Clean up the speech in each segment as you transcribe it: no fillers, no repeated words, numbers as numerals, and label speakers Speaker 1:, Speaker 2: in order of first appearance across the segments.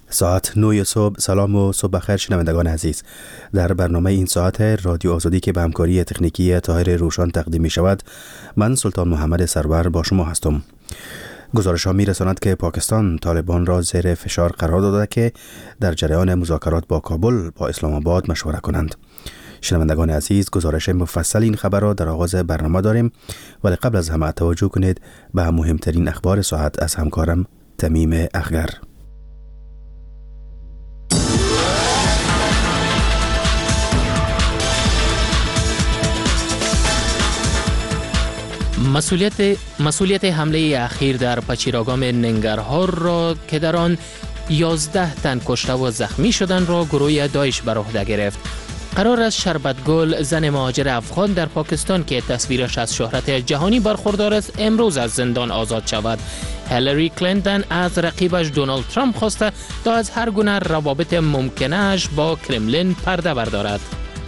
Speaker 1: ساعت 9 صبح. سلام و صبح بخیر شنوندگان عزیز. در برنامه این ساعت رادیو آزادی که به همکاری تکنیکی طاهر روشان تقدیم می شود، من سلطان محمد سرور با شما هستم. گزارش ها می رساند که پاکستان طالبان را زیر فشار قرار داده که در جریان مذاکرات با کابل با اسلام آباد مشوره کنند. شنوندگان عزیز، گزارش مفصل این خبر را در آغاز برنامه داریم، ولی قبل از همه توجه کنید به مهمترین اخبار ساعت از همکارم تمیم اخگر.
Speaker 2: مسئولیت حمله اخیر در پچیراگام ننگرهار را که در آن 11 تن کشته و زخمی شدند را گروه داعش بر عهده گرفت. قرار است شربتگل، زن مهاجر افغان در پاکستان که تصویرش از شهرت جهانی برخوردار است، امروز از زندان آزاد شود. هیلاری کلینتون از رقیبش دونالد ترامپ خواسته تا از هر گونه روابط ممکنه‌اش با کرملین پرده بردارد.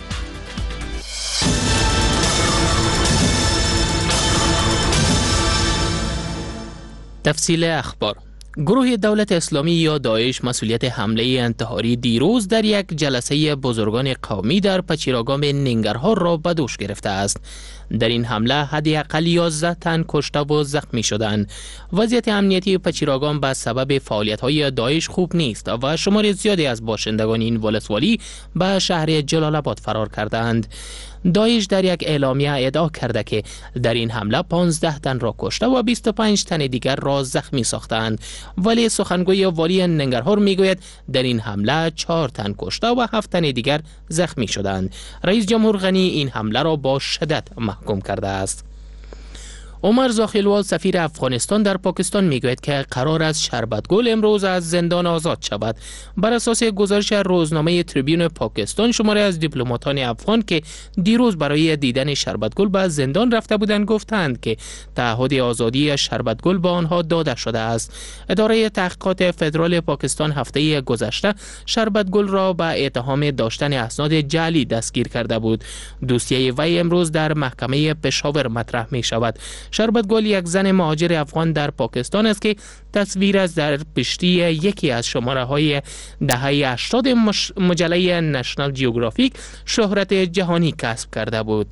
Speaker 2: تفصیل اخبار. گروه دولت اسلامی یا داعش مسئولیت حمله انتحاری دیروز در یک جلسه بزرگان قومی در پچیراگام ننگرهار را به دوش گرفته است. در این حمله حداقل 11 تن کشته و زخمی شدند. وضعیت امنیتی پچیراگام به سبب فعالیت‌های داعش خوب نیست و شمار زیادی از باشندگان این ولسوالی به شهر جلال آباد فرار کردند. داعش در یک اعلامیه ادعا کرده که در این حمله 15 تن را کشته و 25 تن دیگر را زخمی ساختند، ولی سخنگوی والی ننگرهار میگوید در این حمله 4 تن کشته و 7 تن دیگر زخمی شدند. رئیس جمهور غنی این حمله را با شدت محکوم کرده است. عمر زاخیلوال سفیر افغانستان در پاکستان میگوید که قرار است شربتگل امروز از زندان آزاد شود. بر اساس گزارش روزنامه تریبیون پاکستان، شماری از دیپلماتان افغان که دیروز برای دیدن شربتگل به زندان رفته بودند گفتند که تعهد آزادی شربتگل به آنها داده شده است. اداره تحقیقات فدرال پاکستان هفته گذشته شربتگل را به اتهام داشتن اسناد جعلی دستگیر کرده بود. دوسیه وی امروز در محکمه پشاور مطرح می شود. شربتگل یک زن مهاجر افغان در پاکستان است که تصویر از در پشتی یکی از شماره‌های دهه 80 مجله نشنال جیوگرافیک شهرت جهانی کسب کرده بود.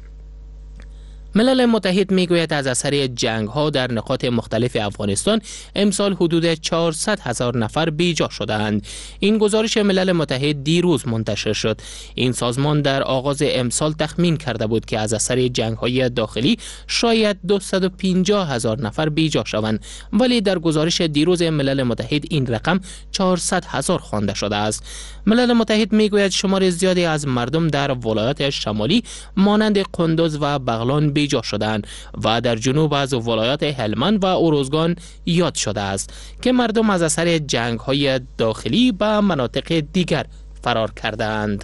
Speaker 2: ملل متحد میگوید از اثر جنگ‌ها در نقاط مختلف افغانستان امسال حدود 400,000 نفر بیجا شدند. این گزارش ملل متحد دیروز منتشر شد. این سازمان در آغاز امسال تخمین کرده بود که از اثر جنگ‌های داخلی شاید 250,000 نفر بیجا شوند، ولی در گزارش دیروز ملل متحد این رقم 400,000 خوانده شده است. ملل متحد میگوید شمار زیادی از مردم در ولایات شمالی مانند قندوز و بغلان بیجا شدند و در جنوب از ولایات هلمند و اروزگان یاد شده است که مردم از اثر جنگ‌های داخلی به مناطق دیگر فرار کردند.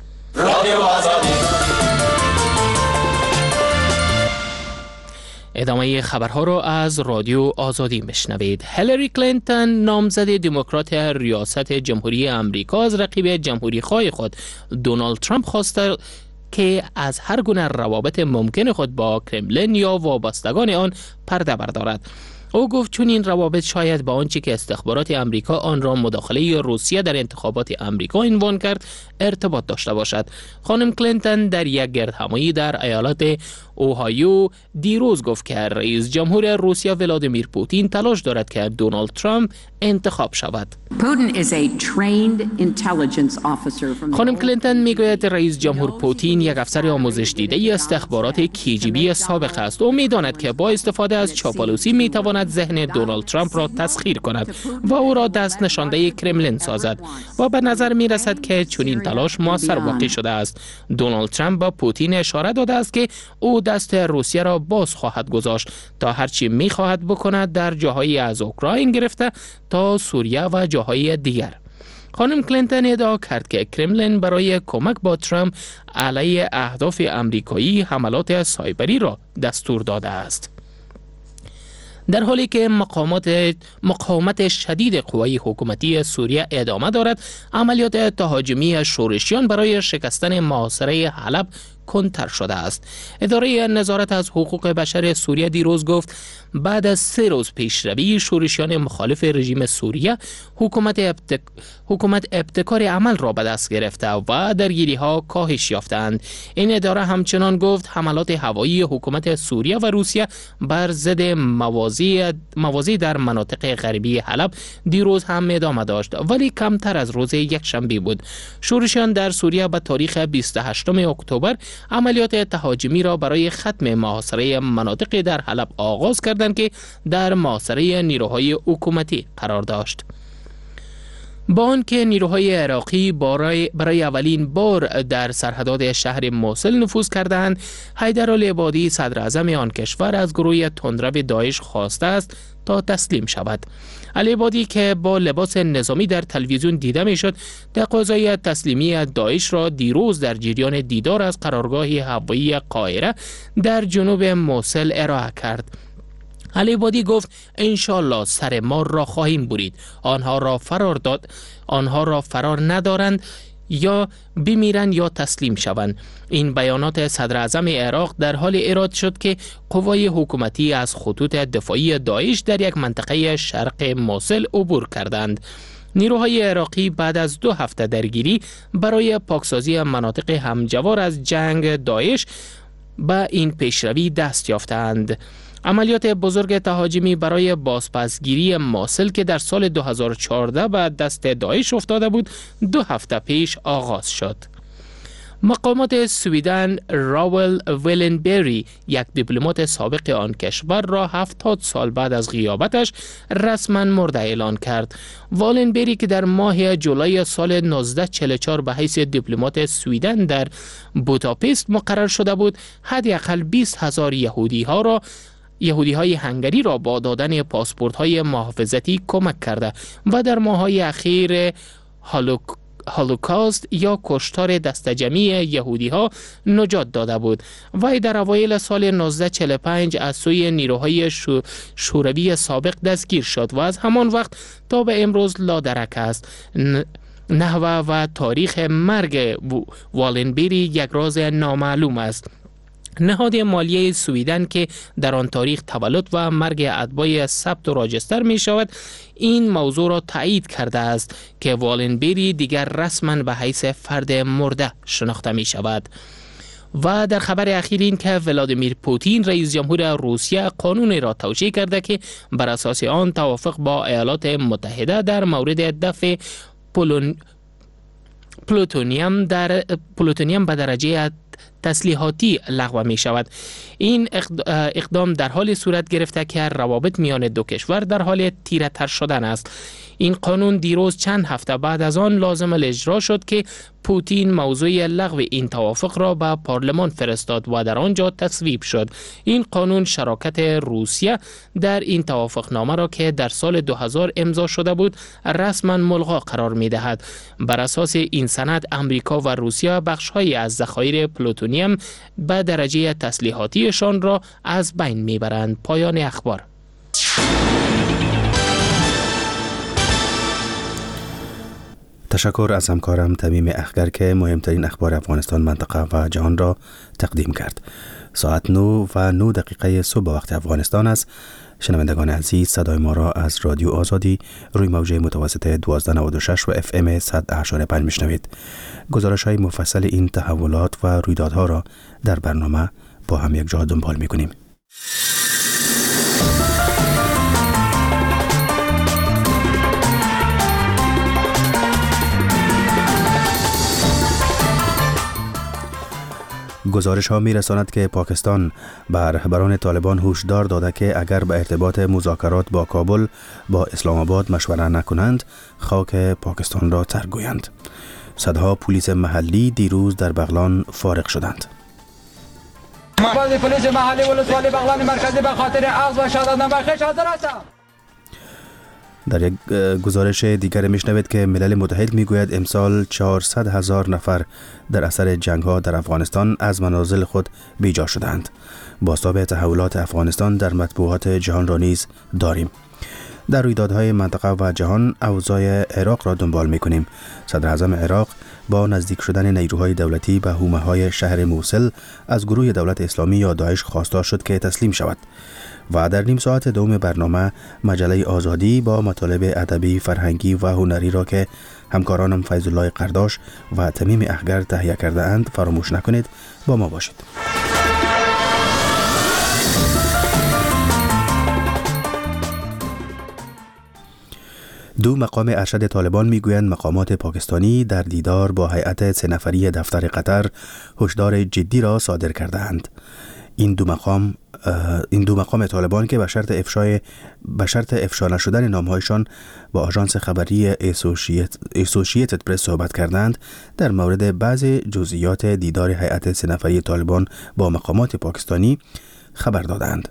Speaker 2: ادامه خبرها را از رادیو آزادی میشنوید. هیلاری کلینتون نامزد دموکرات ریاست جمهوری آمریکا از رقیب جمهوری خواه خود دونالد ترامپ خواسته که از هر گونه روابط ممکن خود با کرملین یا وابستگان آن پرده بردارد. او گفت چون این روابط شاید با آنچه که استخبارات آمریکا آن را مداخله روسیه در انتخابات آمریکا عنوان کرد ارتباط داشته باشد. خانم کلینتون در یک گردهمایی در ایالت اوهایو دیروز گفت که رئیس جمهور روسیه ولادیمیر پوتین تلاش دارد که دونالد ترامپ انتخاب شود. خانم کلینتون میگوید رئیس جمهور پوتین یک افسر آموزش دیده استخبارات KGB سابق است. او میداند که با استفاده از چاپلوسی میتواند ذهن دونالد ترامپ را تسخیر کند و او را دست نشانده کرملین سازد و به نظر می رسد که چنین تلاش موثر واقع شده است. دونالد ترامپ با پوتین اشاره داده است که او دست روسیه را باز خواهد گذاشت تا هرچی می خواهد بکند در جاهایی از اوکراین گرفته تا سوریه و جاهای دیگر. خانم کلینتون ادعا کرد که کرملین برای کمک با ترامپ علیه اهداف آمریکایی حملات سایبری را دستور داده است. در حالی که مقاومت شدید قوای حکومتی سوریه ادامه دارد، عملیات تهاجمی شورشیان برای شکستن محاصره حلب کندتر شده است. اداره نظارت از حقوق بشر سوریه دیروز گفت بعد از 3 روز پیشروی شورشیان مخالف رژیم سوریه حکومت ابتکار عمل را به دست گرفته و درگیری ها کاهش یافتند. این اداره همچنان گفت حملات هوایی حکومت سوریه و روسیه بر ضد موازی در مناطق غربی حلب دیروز هم ادامه داشت، ولی کمتر از روز یکشنبه بود. شورشیان در سوریه به تاریخ 28 اکتبر عملیات تهاجمی را برای ختم محاصره مناطق در حلب آغاز کردند که در محاصره نیروهای حکومتی قرار داشت. با آنکه نیروهای عراقی برای اولین بار در سرحدات شهر موصل نفوذ کردند، حیدرعلی عبادی صدر اعظم آن کشور از گروه تندرو داعش خواسته است تا تسلیم شود. علی عبادی که با لباس نظامی در تلویزیون دیده میشد، تقاضای تسلیمی داعش را دیروز در جریان دیدار از قرارگاه هوایی قاهره در جنوب موصل ارائه کرد. علی عبادی گفت انشالله سر مار را خواهیم برید. آنها را فرار ندارند، یا بمیرند یا تسلیم شوند. این بیانات صدر اعظم عراق در حال ایراد شد که قوای حکومتی از خطوط دفاعی داعش در یک منطقه شرق موصل عبور کردند. نیروهای عراقی بعد از 2 هفته درگیری برای پاکسازی مناطق همجوار از جنگ داعش به این پیشروی دست یافتند. عملیات بزرگ تهاجمی برای بازپسگیری موصل که در سال 2014 به دست داعش افتاده بود 2 هفته پیش آغاز شد. مقامات سویدن راول ولنبری، یک دیپلمات سابق آن کشور را 70 سال بعد از غیابتش رسما مرده اعلان کرد. ولنبری که در ماه جولای سال 1944 به حیث دیپلمات سویدن در بوداپست مقرر شده بود، حداقل 20,000 یهودی‌های هنگری را با دادن پاسپورت‌های محافظتی کمک کرده و در ماه‌های اخیر هولوکاست یا کشتار دستجمعی یهودی‌ها نجات داده بود. وی در اوایل سال 1945 از سوی نیروهای شوروی سابق دستگیر شد و از همان وقت تا به امروز لادرک است. نحوه و تاریخ مرگ والنبری یک راز نامعلوم است. نهاد مالیه سویدن که در آن تاریخ تولد و مرگ اتباع ثبت و راجستر می شود، این موضوع را تایید کرده است که والنبری دیگر رسما به حیث فرد مرده شناخته می شود. و در خبر اخیر این که ولادیمیر پوتین رئیس جمهور روسیه قانونی را توشیح کرده که بر اساس آن توافق با ایالات متحده در مورد دفع پلوتونیم به درجه تسلیحاتی لغو می شود. این اقدام در حال صورت گرفته که روابط میان دو کشور در حال تیره تر شدن است. این قانون دیروز چند هفته بعد از آن لازم الاجرا شد که پوتین موضوع لغو این توافق را به پارلمان فرستاد و در آنجا تصویب شد. این قانون شراکت روسیه در این توافق نامه را که در سال 2000 امضا شده بود رسما ملغا قرار می دهد. بر اساس این سند امریکا و روسیه بخش‌هایی از ذخایر پلوتونیم به درجه تسلیحاتیشان را از بین می برند. پایان اخبار.
Speaker 1: تشکر از همکارم تمیم اخگر که مهمترین اخبار افغانستان، منطقه و جهان را تقدیم کرد. ساعت 9:09 صبح وقت افغانستان است. شنوندگان عزیز، صدای ما را از رادیو آزادی روی موجه متوسط 1296 و FM 100.5 میشنوید. گزارش های مفصل این تحولات و رویدادها را در برنامه با هم یک جا دنبال می‌کنیم. گزارش ها می رساند که پاکستان به رهبران طالبان هشدار داده که اگر به ارتباط مذاکرات با کابل با اسلام آباد مشوره نکنند خاک پاکستان را ترک گویند. صدها پلیس محلی دیروز در بغلان فارغ شدند. پلیس محلی ولسوالی بغلان مرکزی به خاطر اخذ و شهادت نامه حاضر هستم. در یک گزارش دیگر میشنوید که ملل متحد میگوید امسال 400,000 نفر در اثر جنگ‌ها در افغانستان از منازل خود بیجا شدند. بازتاب تحولات افغانستان در مطبوعات جهان را نیز داریم. در رویدادهای منطقه و جهان اوضاع عراق را دنبال می‌کنیم. صدر اعظم عراق با نزدیک شدن نیروهای دولتی به حومه‌های شهر موصل از گروه دولت اسلامی یا داعش خواستار شد که تسلیم شود. و در نیم ساعت دوم برنامه مجله آزادی با مطالب ادبی، فرهنگی و هنری را که همکارانم فیض الله قرداش و تمیم اخگر تهیه کرده اند فراموش نکنید. با ما باشید. دو مقام ارشد طالبان میگویند مقامات پاکستانی در دیدار با هیئت 3 نفری دفتر قطر هشدار جدی را صادر کرده‌اند. این دو مقام طالبان که به شرط افشا نشدن نامهایشان با آژانس خبری اسوسییتد پرس صحبت کردند، در مورد بعض جزئیات دیدار هیئت 3 نفری طالبان با مقامات پاکستانی خبر دادند.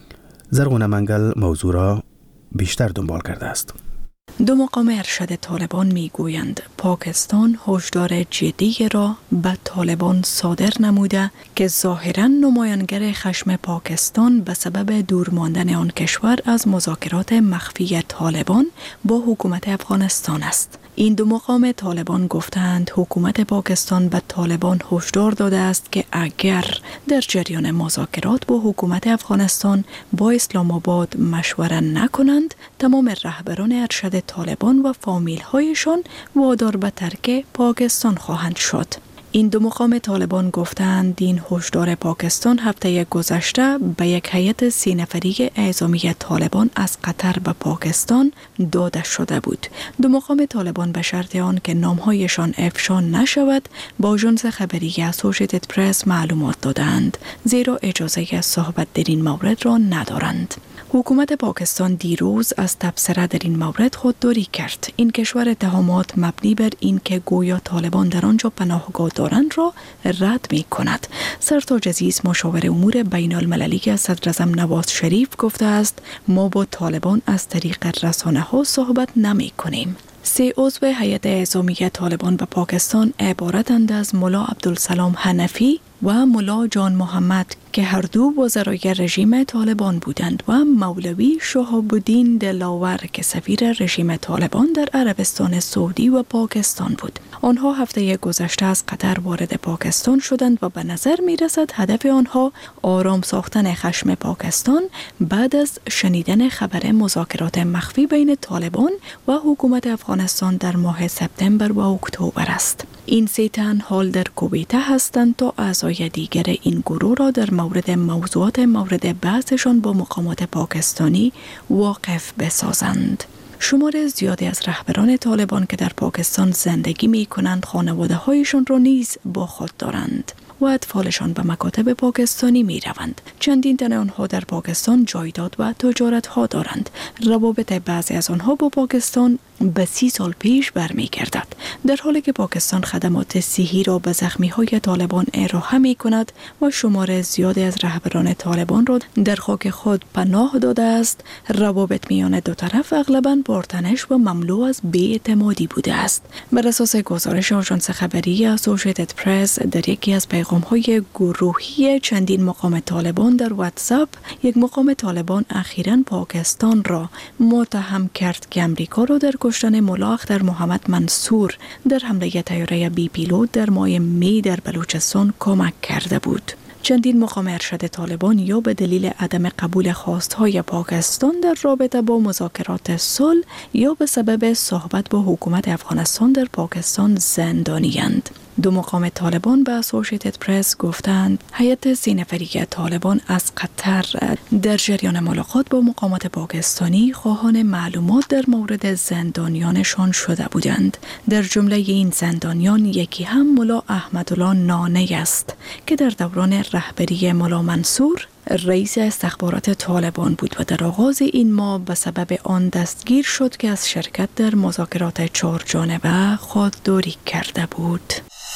Speaker 1: زرغون منگل موضوع را بیشتر دنبال کرده است.
Speaker 3: دو مقام ارشد طالبان میگویند پاکستان هشدار جدی را به طالبان صادر نموده که ظاهراً نمایانگر خشم پاکستان به سبب دور ماندن آن کشور از مذاکرات مخفی طالبان با حکومت افغانستان است. این دو مقام طالبان گفتند حکومت پاکستان به طالبان هشدار داده است که اگر در جریان مذاکرات با حکومت افغانستان با اسلام آباد مشوره نکنند، تمام رهبران ارشد طالبان و فامیل هایشان وادار به ترک پاکستان خواهند شد. این دو مقام طالبان گفتند این هشدار پاکستان هفته گذشته به یک هیئت 3 نفری اعزامی طالبان از قطر به پاکستان داده شده بود. دو مقام طالبان به شرط آن که نامهایشان افشا نشود با آژانس خبری اسوسییتد پرس معلومات دادند، زیرا اجازه صحبت در این مورد را ندارند. حکومت پاکستان دیروز از تبصره در این مورد خودداری کرد. این کشور اتهامات مبنی بر این که گویا طالبان در آنجا پناهگاه دارند را رد می کند. سرتاج عزیز مشاور امور بین المللی صدر اعظم نواز شریف گفته است ما با طالبان از طریق رسانه ها صحبت نمی کنیم. 3 عضو هیئت اعزامی طالبان به پاکستان عبارتند از ملا عبدالسلام حنفی و ملا جان محمد که هر دو وزرای رژیم طالبان بودند و مولوی شهاب الدین دلاور که سفیر رژیم طالبان در عربستان سعودی و پاکستان بود. آنها هفته گذشته از قطر وارد پاکستان شدند و به نظر می رسد هدف آنها آرام ساختن خشم پاکستان بعد از شنیدن خبر مذاکرات مخفی بین طالبان و حکومت افغانستان در ماه سپتامبر و اکتبر است. این 3 تن حال در کویت هستند تا اعضای دیگر این گروه را در مورد موضوعات مورد بحثشان با مقامات پاکستانی واقف بسازند. شمار زیادی از رهبران طالبان که در پاکستان زندگی می کنند خانواده هایشان را نیز با خود دارند و اطفالشان به مکاتب پاکستانی می روند. چندین تن آنها در پاکستان جایداد و تجارت ها دارند. روابط بعضی از آنها با پاکستان به 30 سال پیش برمی گردد. در حالی که پاکستان خدمات صحی را به زخمی های طالبان ارائه می کند و شمار زیادی از رهبران طالبان را در خاک خود پناه داده است، روابط میان دو طرف اغلباً پرتنش و مملو از بی‌اعتمادی بوده است. بر اساس گزارش آژانس خبری اسوسییتد پرس در یکی از پیغام‌های گروهی چندین مقام طالبان در واتساپ، یک مقام طالبان اخیراً پاکستان را متهم کرد که امریکا را در کشتن ملا اختر محمد منصور در حمله طیاره بی پیلوت در ماه می در بلوچستان کمک کرده بود. چندین مقام ارشد طالبان یا به دلیل عدم قبول خواستهای پاکستان در رابطه با مذاکرات صلح یا به سبب صحبت با حکومت افغانستان در پاکستان زندانی‌اند. دو مقام طالبان به اسوسییتد پرس گفتند هیئت 3 نفری طالبان از قطر در جریان ملاقات با مقامات پاکستانی خواهان معلومات در مورد زندانیانشان شده بودند. در جمله این زندانیان یکی هم ملا احمدالله نانه است که در دوران رهبری ملا منصور رئیس استخبارات طالبان بود و در آغاز این ماه به سبب آن دستگیر شد که از شرکت در مذاکرات 4 جانبه خودداری کرده بود.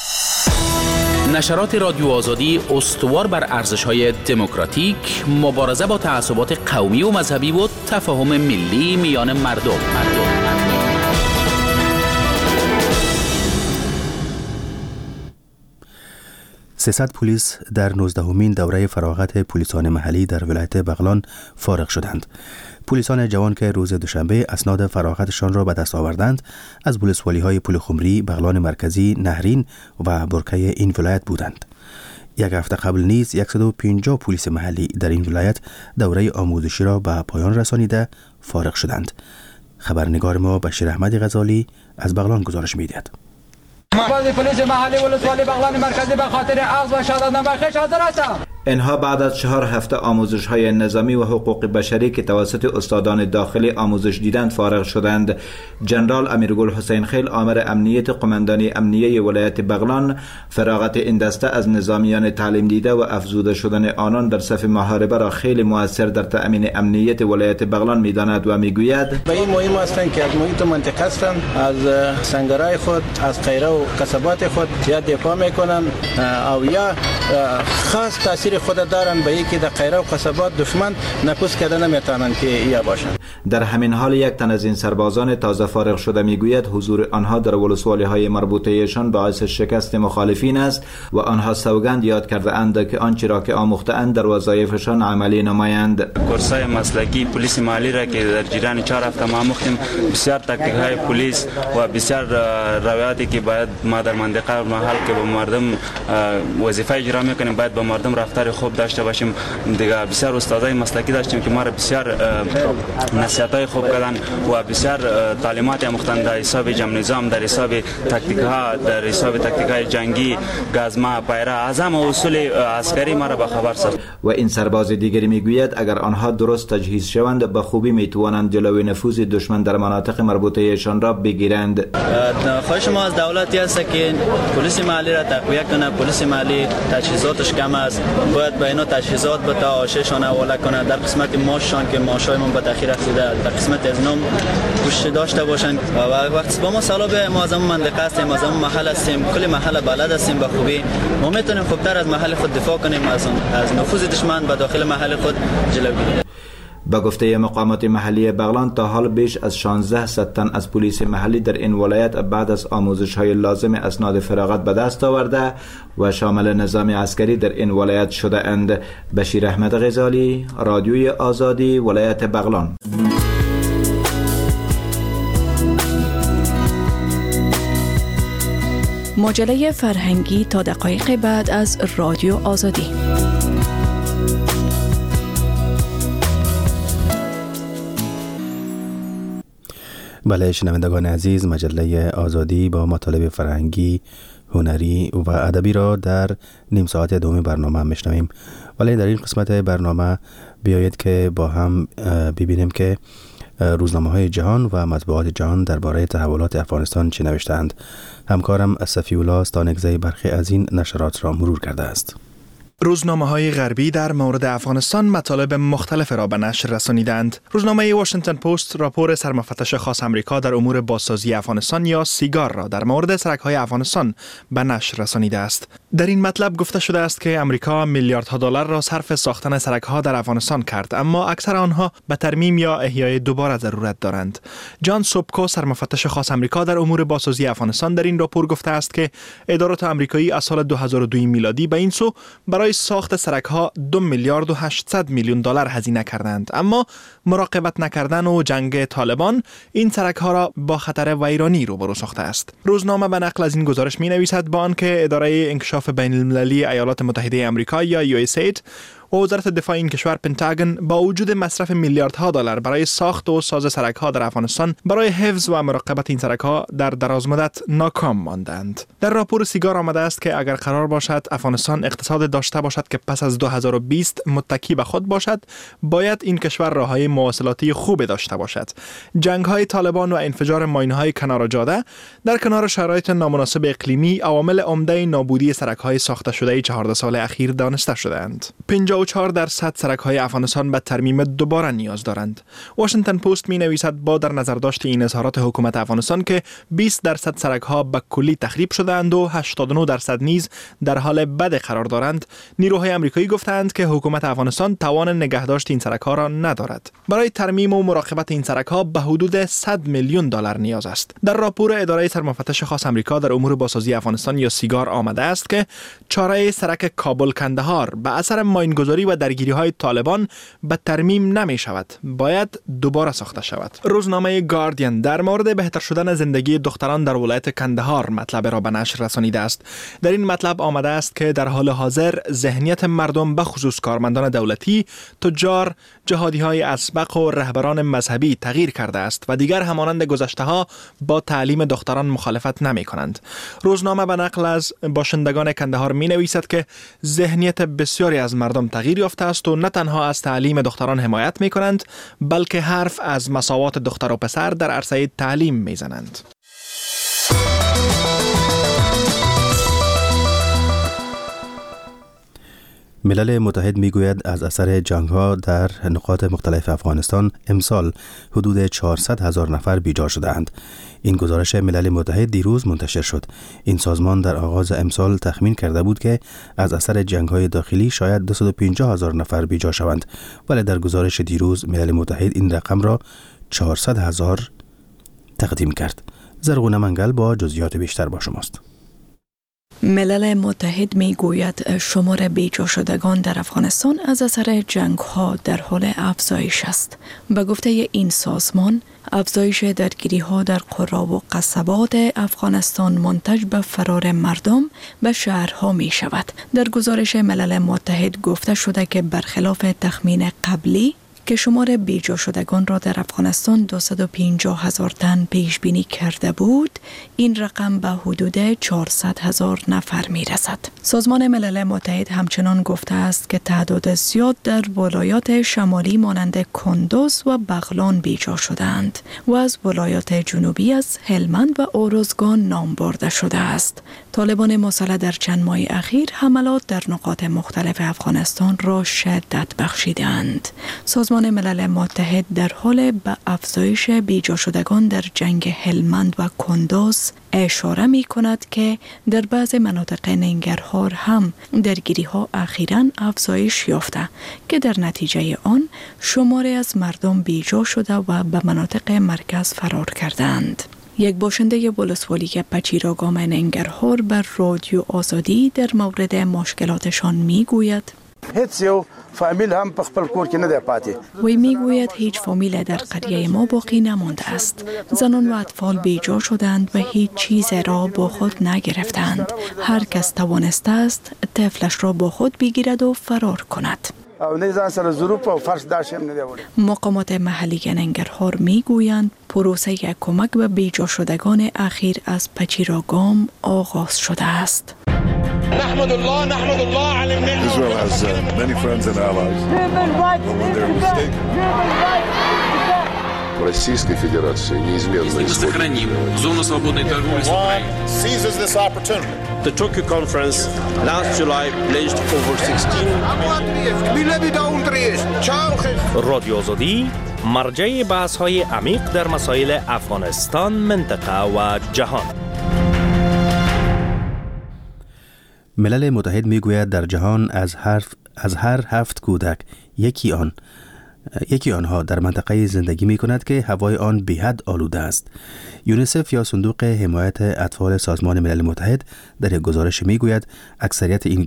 Speaker 4: نشرات رادیو آزادی استوار بر ارزش‌های دموکراتیک، مبارزه با تعصبات قومی و مذهبی و تفاهم ملی میان مردم.
Speaker 1: 300 پلیس در 19مین دوره فراغت پلیسان محلی در ولایت بغلان فارغ شدند. پلیسان جوان که روز دوشنبه اسناد فراغتشان را به دست آوردند از ولسوالی‌های پلخمری، بغلان مرکزی، نهرین و برکه این ولایت بودند. یک هفته قبل نیز 150 پلیس محلی در این ولایت دوره آموزشی را به پایان رسانیده فارغ شدند. خبرنگار ما بشیر احمد غزالی از بغلان گزارش می‌دهد.
Speaker 5: پلیس محلی ولسوالی بغلان مرکزی به خاطر اخذ و شهادت نامه حاضر هستم.
Speaker 6: اینها بعد از 4 هفته آموزش‌های نظامی و حقوق بشری که توسط استادان داخلی آموزش دیدند فارغ شدند. جنرال امیرگل حسین خیل آمر امنیت قماندانی امنیه ولایت بغلان فراغت این دسته از نظامیان تعلیم دیده و افزوده شدن آنان در صف محاربه را خیلی مؤثر در تأمین امنیت ولایت بغلان می‌داند و می‌گوید
Speaker 7: به این مهم است که از محیط منطقه هستند، از سنگرهای خود، از غیره و کسبات خود یا دفاع می‌کنند او یا خاص تاثیر خود دارن به یکی در غیره و قصبات دشمن نفوذ کردن نمیتونن که یا باشند.
Speaker 6: در همین حال یک تن از این سربازان تازه فارغ شده میگوید حضور آنها در ولسوالی‌های مربوطه‌شان باعث شکست مخالفین است و آنها سوگند یاد کرده اند که آنچه را که آموخته اند در وظایفشان عملی نمایند.
Speaker 8: کورسای مسلکی پلیس محلی را که در جریان 4 هفته ما آموختیم، بسیار تاکتیک‌های پلیس و بسیار روایتی که باید ما در منطقه محل که به مردم وظیفه اجرا می‌کنیم باید به مردم رفتار خوب داشته باشیم. دیگه بسیار استادای مسلکی داشتیم که ما را بسیار نصیحت‌های خوب کردن و بسیار تعلیمات آموختن در حساب جمع نظام، در حساب تاکتیک‌ها، در حساب تاکتیک‌های جنگی، گازما، پایره، اعظم اصول عسکری ما را به خبر ساخت.
Speaker 6: و این سرباز دیگری میگوید اگر آنها درست تجهیز شوند به خوبی میتوانند جلوی نفوذ دشمن در مناطق مربوطه‌شان را بگیرند.
Speaker 9: خواهش ما از دولتی است که پلیس محلی را تقویت کنه. پلیس محلی تجهیزاتش کم است، باید به اینا تجهیزات بده، آششان حواله کنه. در قسمت ماششان که ماشایمون به تاخیر رسیده، در قسمت ازنم گوش داشته باشند و وقتی با ما سالاب ما از منطقه هستیم، از محل هستیم، کل محل بلد هستیم به خوبی، ما میتونیم خوبتر از محل خود دفاع کنیم، از نفوذ دشمن به داخل محل خود جلو بگیریم.
Speaker 6: با گفته مقامات محلی بغلان تا حال بیش از 1600 تن از پلیس محلی در این ولایت بعد از آموزش‌های لازم اسناد فراغت به دست آورده و شامل نظام عسکری در این ولایت شده اند. بشیر احمد غزالی، رادیوی آزادی، ولایت بغلان.
Speaker 3: مجله فرهنگی تا دقایق بعد از رادیو آزادی.
Speaker 1: بله شنوندگان عزیز، مجله آزادی با مطالب فرهنگی، هنری و ادبی را در نیم ساعت دوم برنامه میشنویم. ولی در این قسمت برنامه بیایید که با هم ببینیم که روزنامه‌های جهان و مطبوعات جهان درباره تحولات افغانستان چه نوشتند. همکارم صفی‌الله ستانکزی برخی از این نشرات را مرور کرده است.
Speaker 10: روزنامه‌های غربی در مورد افغانستان مطالب مختلف را به نشر رسانیدند. روزنامه واشنگتن پست راپور سرمفتش خاص آمریکا در امور بازسازی افغانستان یا سیگار را در مورد سرک‌های افغانستان به نشر رسانیده است. در این مطلب گفته شده است که آمریکا میلیاردها دلار را صرف ساختن سرک‌ها در افغانستان کرد، اما اکثر آنها به ترمیم یا احیای دوباره ضرورت دارند. جان سوبکو سرمفتش خاص آمریکا در امور بازسازی افغانستان در این راپور گفته است که ادارات آمریکایی از سال 2002 میلادی به این سو برای ساخت سرک‌ها 2 میلیارد و 800 میلیون دلار هزینه کردند، اما مراقبت نکردن و جنگ طالبان این سرک‌ها را با خطر ویرانی روبرو ساخته است. روزنامه به نقل از این گزارش می‌نویسد با آنکه اداره انکشاف بین‌المللی ایالات متحده آمریکا یا USAID و وزارت دفاع این کشور پنتاگون با وجود مصرف میلیاردها دلار برای ساخت و ساز سرک‌ها در افغانستان برای حفظ و مراقبت این سرک‌ها در دراز مدت ناکام ماندند. در راپور سیگار آمده است که اگر قرار باشد افغانستان اقتصاد داشته باشد که پس از 2020 متکی به خود باشد، باید این کشور راههای مواصلاتی خوب داشته باشد. جنگ‌های طالبان و انفجار ماین‌های کنار جاده در کنار شرایط نامناسب اقلیمی عوامل عمده نابودی سرک‌های ساخته شده 14 سال اخیر دانسته شده‌اند. 54% سرک‌های افغانستان به ترمیم دوباره نیاز دارند. واشنگتن پست می‌نویسد با در نظر داشت این اظهارات حکومت افغانستان که 20% سرک‌ها به کلی تخریب شده‌اند و 89% نیز در حال بد قرار دارند، نیروهای آمریکایی گفتند که حکومت افغانستان توان نگهداشت این سرک‌ها را ندارد. برای ترمیم و مراقبت این سرک‌ها به حدود 100 میلیون دلار نیاز است. در راپور اداره سرمفتش خاص آمریکا در امور بازسازی افغانستان یا سیگار آمده است که چاره سرک کابل کندهار به اثر ماین‌گذاری بمبارگذاری و درگیری های طالبان به ترمیم نمی شود. باید دوباره ساخته شود. روزنامه گاردین در مورد بهتر شدن زندگی دختران در ولایت کندهار مطلب را به نشر رسانیده است. در این مطلب آمده است که در حال حاضر ذهنیت مردم به خصوص کارمندان دولتی، تجار، جهادی های اسبق و رهبران مذهبی تغییر کرده است و دیگر همانند گذشته ها با تعلیم دختران مخالفت نمی کنند. روزنامه به نقل از باشندگان کندهار می نویسد که ذهنیت بسیاری از مردم تغییر یافته است و نه تنها از تعلیم دختران حمایت می کنند بلکه حرف از مساوات دختر و پسر در عرصه تعلیم می زنند.
Speaker 1: ملل متحد میگوید از اثر جنگ‌ها در نقاط مختلف افغانستان امسال حدود 400,000 نفر بیجا شده‌اند. این گزارش ملل متحد دیروز منتشر شد. این سازمان در آغاز امسال تخمین کرده بود که از اثر جنگ‌های داخلی شاید 250,000 نفر بیجا شوند، ولی در گزارش دیروز ملل متحد این رقم را 400,000 تقدیم کرد. زرغونه منگل با جزئیات بیشتر با شماست.
Speaker 3: ملل متحد می گوید شمار بیجا شدگان در افغانستان از اثر جنگ ها در حال افزایش است. به گفته این سازمان، افزایش درگیری ها در قرا و قصبات افغانستان منتج به فرار مردم به شهرها می شود. در گزارش ملل متحد گفته شده که برخلاف تخمین قبلی که شمار بیجا شدگان را در افغانستان 250,000 تن پیش بینی کرده بود، این رقم به حدود 400,000 نفر می رسد. سازمان ملل متحد همچنان گفته است که تعداد زیاد در ولایات شمالی مانند کندوز و بغلان بیجا شدند و از ولایات جنوبی از هلمند و اروزگان نام برده شده است. طالبان مسلح در چند ماه اخیر حملات در نقاط مختلف افغانستان را شدت بخشیدند. سازمان ملل متحد در حال به افزایش بیجا شدگان در جنگ هلمند و کندوز اشاره می کند که در بعض مناطق ننگرهار هم درگیری ها اخیراً افزایش یافته که در نتیجه آن شماری از مردم بیجا شده و به مناطق مرکز فرار کردند. یک باشنده ولسوالی پچیراگام ننگرهار بر رادیو آزادی در مورد مشکلاتشان می گوید:
Speaker 11: هیڅ یو فامیل هم په خپل کور کې نه دی پاتې.
Speaker 3: وی میگوید هیچ فامیل در قریه ما باقی نمانده است. زنان و اطفال بیجا شدند و هیچ چیز را با خود نگرفتند. هر کس توانسته است طفلش را با خود بگیرد و فرار کند. مقامات محلی ننگرهار میگویند پروسه کمک به بیجا شدگان اخیر از پچیراگام آغاز شده است.
Speaker 12: نحمد الله على النعمة. Israel has many friends and allies.
Speaker 13: Российской Федерации неизменно
Speaker 14: сохраним зону свободной торговли с Украиной.
Speaker 12: Seizes this opportunity.
Speaker 15: The Tokyo conference last July pledged over 16
Speaker 16: رادیو آزادی مرجع بحث‌های عمیق در مسائل افغانستان، منطقه و جهان.
Speaker 1: ملل متحد میگوید در جهان از هر 7 کودک یکی آنها در منطقه زندگی می کند که هوای آن بی‌حد آلوده است. یونیسف یا صندوق حمایت اطفال سازمان ملل متحد در یک گزارش می گوید اکثریت این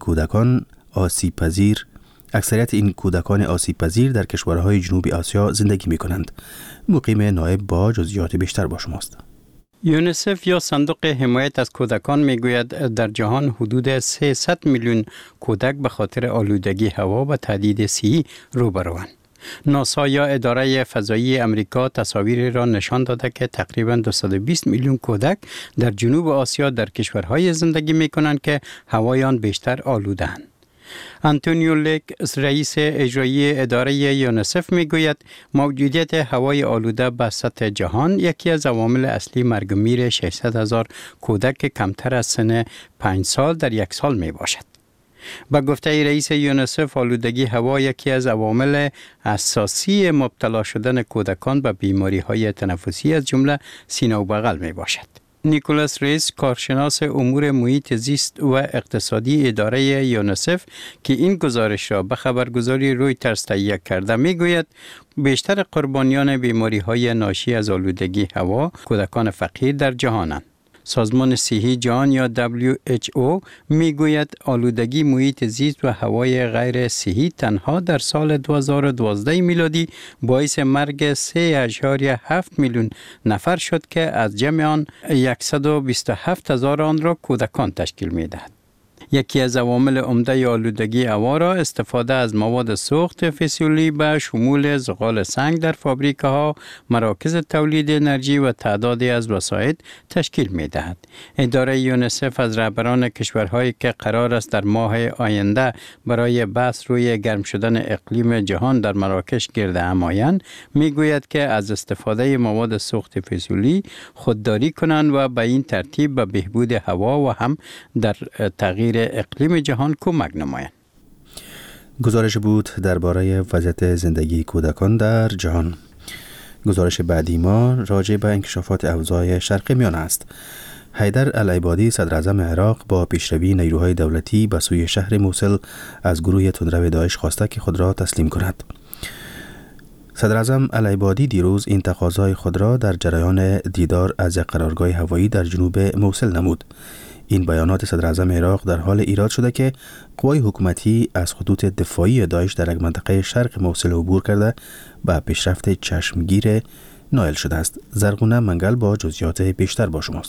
Speaker 1: کودکان آسیب پذیر در کشورهای جنوبی آسیا زندگی می کنند. مقیم نایب با جزئیات بیشتر با شماست.
Speaker 17: یونیسف یا صندوق حمایت از کودکان میگوید در جهان حدود 300 میلیون کودک به خاطر آلودگی هوا و تهدید صحی روبروند. ناسا یا اداره فضایی امریکا تصاویری را نشان داده که تقریباً 220 میلیون کودک در جنوب آسیا در کشورهای زندگی میکنند که هوای آن بیشتر آلوده‌اند. آنتونیو لیک رئیس اجرایی اداره یونیسف میگوید موجودیت هوای آلوده به سطح جهان یکی از عوامل اصلی مرگ و میر 600,000 کودک کمتر از سن 5 سال در یک سال می باشد. با گفته رئیس یونیسف آلودگی هوا یکی از عوامل اساسی مبتلا شدن کودکان به بیماری های تنفسی از جمله سینه و بغل می باشد. نیکولاس ریس کارشناس امور محیط زیست و اقتصادی اداره یونیسف که این گزارش را به خبرگزاری رویترز تهیه کرده میگوید بیشتر قربانیان بیماری های ناشی از آلودگی هوا کودکان فقیر در جهانند. سازمان صحی جهان یا WHO میگوید آلودگی محیط زیست و هوای غیر صحی تنها در سال 2012 میلادی باعث مرگ 3.7 میلیون نفر شد که از جمع آن 127,000 آن را کودکان تشکیل می‌دهد. یکی از عوامل عمده آلودگی هوا را استفاده از مواد سوخت فسیلی به شمول زغال سنگ در فابریکه‌ها، مراکز تولید انرژی و تعدادی از وسایط تشکیل می‌دهد. اداره یونیسف از رهبران کشورهایی که قرار است در ماه آینده برای بحث روی گرم شدن اقلیم جهان در مراکش گرد هم آیند می‌گوید که از استفاده مواد سوخت فسیلی خودداری کنند و به این ترتیب به بهبود هوا و هم در تغییر اقلیم جهان کمک نمایند.
Speaker 1: گزارش بود درباره وضعیت زندگی کودکان در جهان. گزارش بعدی ما راجع به انکشافات اوضاع شرق میانه است. حیدر العبادی صدراعظم عراق با پیشروی نیروهای دولتی به سوی شهر موصل از گروه تندرو داعش خواسته که خود را تسلیم کند. صدراعظم العبادی دیروز این تقاضای خود را در جریان دیدار از قرارگاه هوایی در جنوب موصل نمود. این بیانات صدراعظم عراق در حال ایراد شده که قوای حکومتی از خطوط دفاعی داعش در یک منطقه شرق موصل عبور کرده به پیشرفت چشمگیر نائل شده است. زرغونه منگل با جزئیات بیشتر با شماست.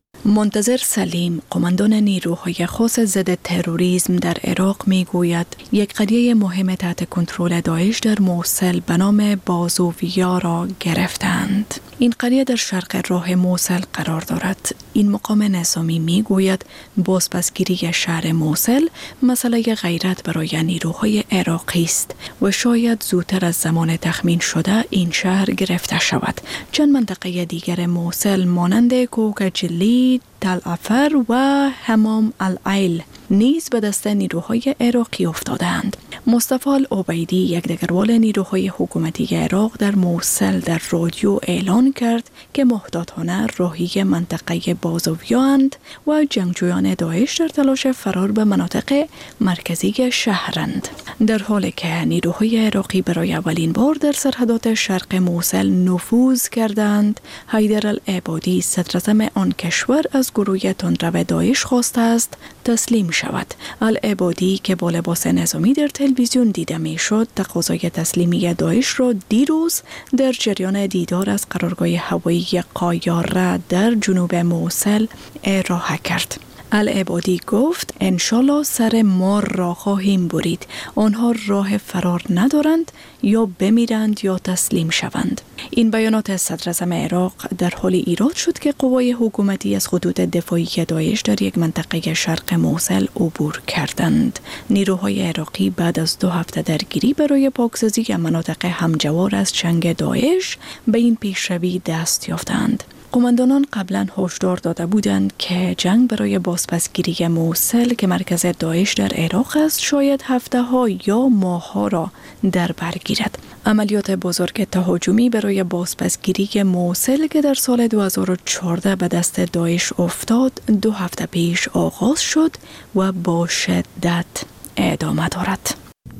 Speaker 3: منتظر سلیم، قماندان نیروهای خاص ضد تروریسم در عراق میگوید یک قریه مهم تحت کنترل داعش در موصل به نام بازوویا را گرفتند. این قریه در شرق راه موصل قرار دارد. این مقام نظامی میگوید بازپسگیری شهر موصل مسئله غیرت برای نیروهای عراقی است و شاید زودتر از زمان تخمین شده این شهر گرفته شود. چند منطقه دیگر موصل مانند کوکجلی، تل عفر و حمام العیل نیز به دست نیروهای عراقی افتادند. مصطفی العبیدی، یک دگروال نیروهای حکومتی عراق در موصل در رادیو اعلان کرد که محتاطانه راهی منطقه بازویاند و جنگجویان داعش در تلاش فرار به مناطق مرکزی شهرند. در حالی که نیروهای عراقی برای اولین بار در سرحدات شرق موصل نفوذ کردند، حیدر العبادی صدراعظم آن کشور از گروه تندرو داعش خواسته است تسلیم شود. العبادی که با لباس نظامی در تلویزیون دیده می شد، تقاضای تسلیمی داعش را دیروز در جریان دیدار از قرارگاه هوایی قایاره در جنوب موصل ارائه کرد. العبادی گفت انشالله سر مار را خواهیم برید. آنها راه فرار ندارند، یا بمیرند یا تسلیم شوند. این بیانات صدراعظم عراق در حال ایراد شد که قوای حکومتی از خطوط دفاعی داعش در یک منطقه شرق موصل عبور کردند. نیروهای عراقی بعد از 2 هفته درگیری برای پاکسازی مناطق همجوار از چنگ داعش به این پیشروی دست یافتند. قماندانان قبلا هشدار داده بودند که جنگ برای بازپسگیری موصل که مرکز داعش در عراق است شاید هفته‌ها یا ماه‌ها را در بر گیرد. عملیات بزرگ تهاجمی برای بازپسگیری موصل که در سال 2014 به دست داعش افتاد 2 هفته پیش آغاز شد و با شدت ادامه دارد.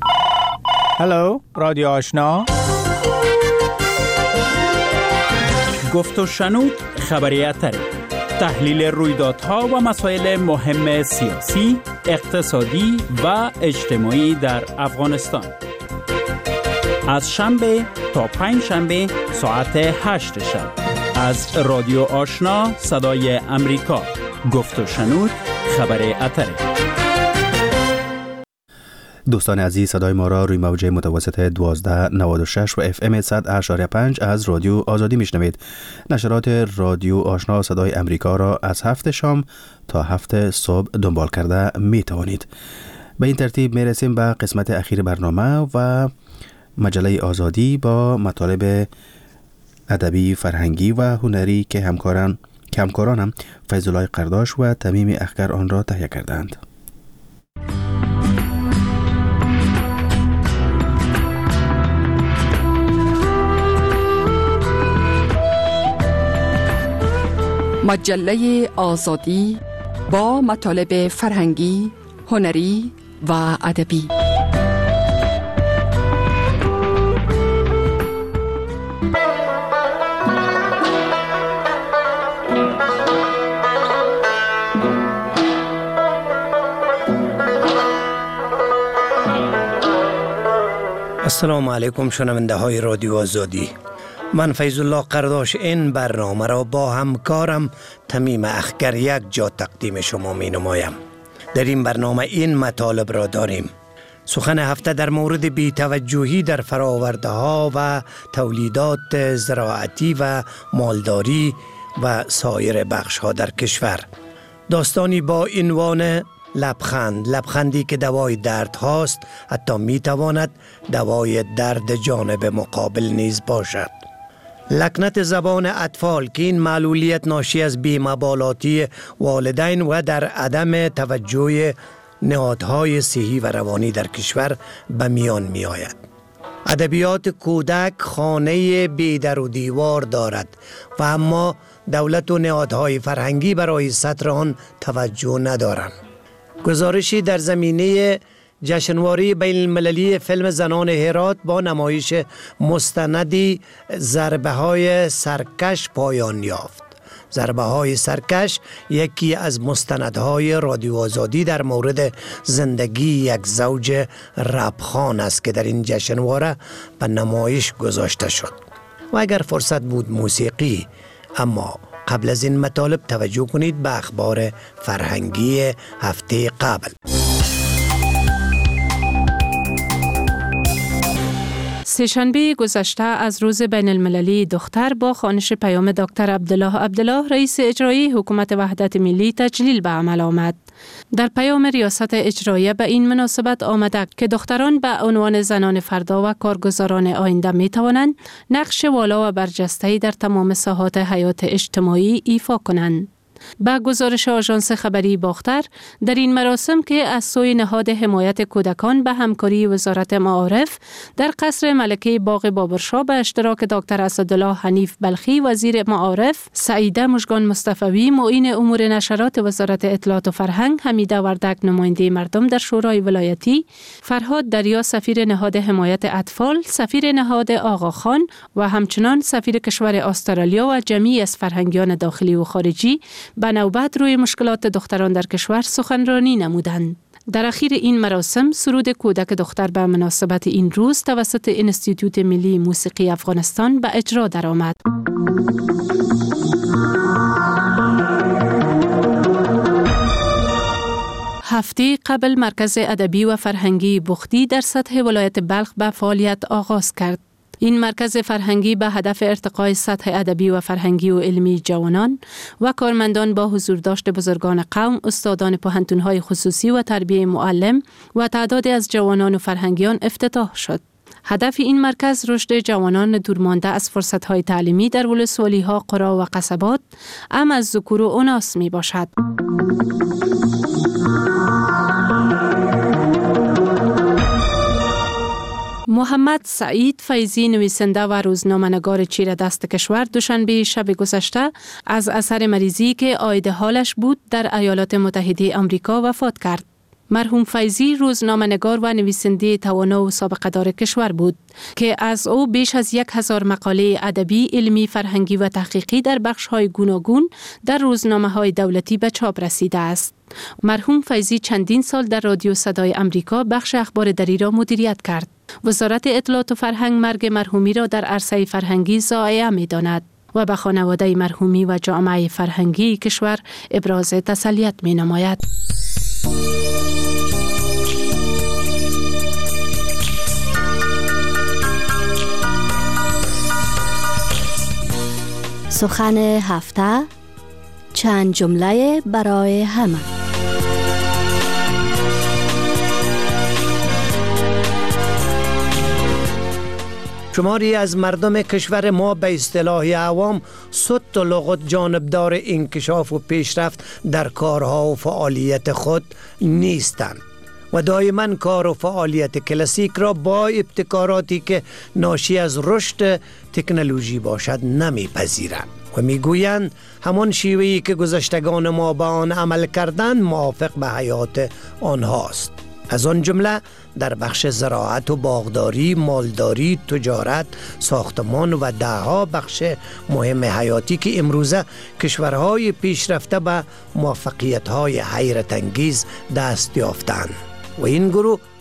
Speaker 18: هلو، رادیو آشنا. گفت و شنود خبریتری، تحلیل رویدادها و مسائل مهم سیاسی، اقتصادی و اجتماعی در افغانستان. از شنبه تا 5 شنبه ساعت 8 شب از رادیو آشنا صدای امریکا. گفت و شنود خبریتری.
Speaker 1: دوستان عزیز، صدای ما را روی موج متوسط 1296 و FM 100.5 از رادیو آزادی میشنوید. نشرات رادیو آشنا صدای امریکا را از 7 شام تا 7 صبح دنبال کرده می توانید. به این ترتیب می رسیم به قسمت اخیر برنامه و مجله آزادی با مطالب ادبی، فرهنگی و هنری که همکارانم فیض‌الله قرداش و تمیم اخگر آن را تهیه کردند.
Speaker 19: مجله آزادی با مطالب فرهنگی، هنری و ادبی.
Speaker 20: السلام علیکم شنونده های رادیو آزادی. من فیض الله قرداش این برنامه را با همکارم تمیم اخگر یک جا تقدیم شما می نمایم. در این برنامه این مطالب را داریم: سخن هفته در مورد بی‌توجهی در فراورده ها و تولیدات زراعتی و مالداری و سایر بخش ها در کشور. داستانی با عنوان لبخندی که دوای درد هاست، حتی می تواند دوای درد جانب مقابل نیز باشد. لکنت زبان اطفال که این معلولیت ناشی از بی‌مبالاتی والدین و در عدم توجه نهادهای صحی و روانی در کشور به میان می آید. ادبیات کودک خانه بی در و دیوار دارد و اما دولت و نهادهای فرهنگی برای سطر آن توجه ندارند. گزارشی در زمینه جشنواره بین المللی فیلم زنان هرات با نمایش مستندی ضربه های سرکش پایان یافت. ضربه های سرکش یکی از مستندهای رادیو آزادی در مورد زندگی یک زوج رپخوان است که در این جشنواره به نمایش گذاشته شد و اگر فرصت بود موسیقی. اما قبل از این مطالب توجه کنید به اخبار فرهنگی هفته قبل.
Speaker 21: سه‌شنبه گذشته از روز بین المللی دختر با خوانش پیام دکتر عبدالله رئیس اجرایی حکومت وحدت ملی تجلیل به عمل آمد. در پیام ریاست اجرایی به این مناسبت آمده که دختران به عنوان زنان فردا و کارگزاران آینده می توانند نقش والا و برجسته‌ای در تمام ساحات حیات اجتماعی ایفا کنند. با گزارش آژانس خبری باختر، در این مراسم که از سوی نهاد حمایت کودکان به همکاری وزارت معارف در قصر ملکه باغ بابرشاه به اشتراک دکتر اسدالله حنیف بلخی وزیر معارف، سعیده مژگان مصطفی معین امور نشرات وزارت اطلاعات و فرهنگ، حمیده وردک نماینده مردم در شورای ولایتی، فرهاد دریا سفیر نهاد حمایت اطفال، سفیر نهاد آقاخان و همچنان سفیر کشور استرالیا و جمعی از فرهنگیان داخلی و خارجی به نوبت روی مشکلات دختران در کشور سخنرانی نمودند. در اخیر این مراسم سرود کودک دختر به مناسبت این روز توسط انستیتوت ملی موسیقی افغانستان به اجرا درآمد. هفته قبل مرکز ادبی و فرهنگی بختی در سطح ولایت بلخ به فعالیت آغاز کرد. این مرکز فرهنگی به هدف ارتقای سطح ادبی و فرهنگی و علمی جوانان و کارمندان با حضورداشت بزرگان قوم، استادان پوهنتون‌های خصوصی و تربیت معلم و تعدادی از جوانان و فرهنگیان افتتاح شد. هدف این مرکز رشد جوانان دورمانده از فرصت‌های تعلیمی در ولسوالی‌ها، قرا و قصبات، ام از ذکور و اناث می باشد. محمد سعید فیضی، نویسنده و روزنامه‌نگار چیره دست کشور، دوشنبه شب گذشته از اثر مریضی که عاید حالش بود در ایالات متحده آمریکا وفات کرد. مرحوم فیضی روزنامه‌نگار و نویسنده توانا و سابقه‌دار کشور بود که از او بیش از 1000 مقاله ادبی، علمی، فرهنگی و تحقیقی در بخش‌های گوناگون در روزنامه‌های دولتی به چاپ رسیده است. مرحوم فیضی چندین سال در رادیو صدای آمریکا بخش اخبار دری را مدیریت کرد. وزارت اطلاعات و فرهنگ مرگ مرحومی را در عرصه فرهنگی ضایعه می‌داند و به خانواده مرحومی و جامعه فرهنگی کشور ابراز تسلیت می‌نماید.
Speaker 22: سخن هفته، چند جمله برای همه.
Speaker 20: شماری از مردم کشور ما به اصطلاح عوام صد و لغت جانبدار انکشاف و پیشرفت در کارها و فعالیت خود نیستند و دائما کار و فعالیت کلاسیک را با ابتکاراتی که ناشی از رشد تکنولوژی باشد نمیپذیرند و میگویند همان شیوهی که گذشتگان ما به آن عمل کردند موافق به حیات آنهاست. از آن جمله در بخش زراعت و باغداری، مالداری، تجارت، ساختمان و دهها بخش مهم حیاتی که امروزه کشورهای پیشرفته به موفقیت‌های حیرت انگیز دست یافتند و این گروه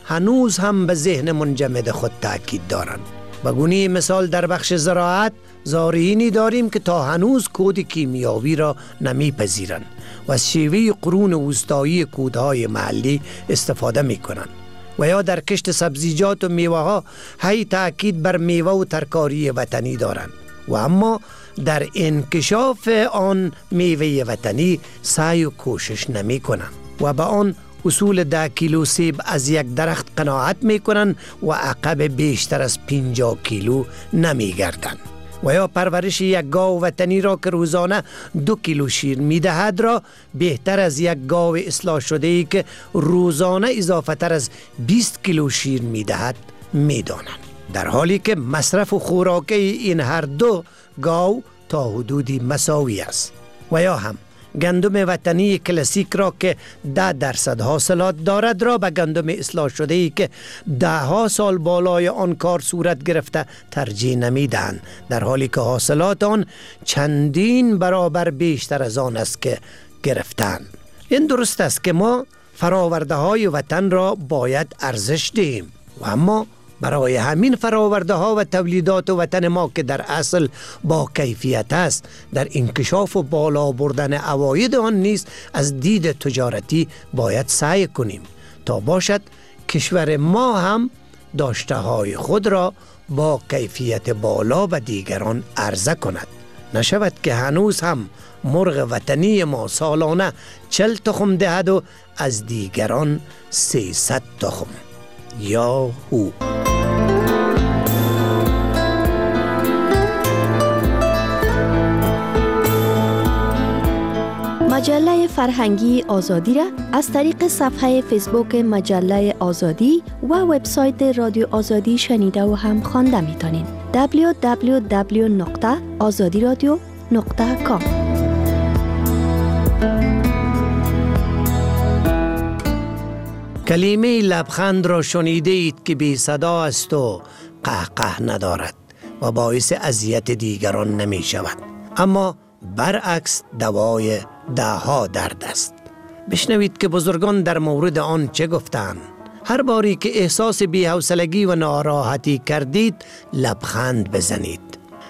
Speaker 20: هنوز هم به ذهن منجمد خود تأکید دارند. به گونه مثال در بخش زراعت زارعینی داریم که تا هنوز کود کیمیاوی را نمیپذیرند و از شیوه قرون وسطایی کودهای محلی استفاده میکنند و یا در کشت سبزیجات و میوه ها هی تأکید بر میوه و ترکاری وطنی دارند و اما در انکشاف آن میوه وطنی سعی و کوشش نمی کنند و به آن اصول 10 کیلو سیب از یک درخت قناعت می کنند و عقب بیشتر از 50 کیلو نمی گردند و یا پرورش یک گاو وطنی را که روزانه 2 کیلو شیر می دهد را بهتر از یک گاو اصلاح شده ای که روزانه اضافه تر از 20 کیلو شیر می دهد می دانند، در حالی که مصرف و خوراکی این هر دو گاو تا حدودی مساوی است. و یا هم گندم وطنی کلاسیک را که 10% حاصلات دارد را به گندم اصلاح شده ای که 10 سال بالای آن کار صورت گرفته ترجیح نمیدهند، در حالی که حاصلات آن چندین برابر بیشتر از آن است که گرفتند. این درست است که ما فراورده های وطن را باید ارزش دهیم و اما برای همین فراورده ها و تولیدات وطن ما که در اصل با کیفیت است، در انکشاف و بالا بردن عواید آن نیز از دید تجارتی باید سعی کنیم تا باشد کشور ما هم داشته های خود را با کیفیت بالا به دیگران عرضه کند. نشود که هنوز هم مرغ وطنی ما سالانه 40 تخم دهد و از دیگران 300 تخم. یا هو.
Speaker 22: مجله فرهنگی آزادی را از طریق صفحه فیسبوک مجله آزادی و وبسایت رادیو آزادی شنیده و هم خوانده میتونین. www.azadiradio.com.
Speaker 20: کلمه لبخند را شنیده اید که بی صدا است و قهقه ندارد و باعث اذیت دیگران نمی شود، اما برعکس دوای 10 درد است. بشنوید که بزرگان در مورد آن چه گفتند. هر باری که احساس بی‌حوصلگی و ناراحتی کردید لبخند بزنید.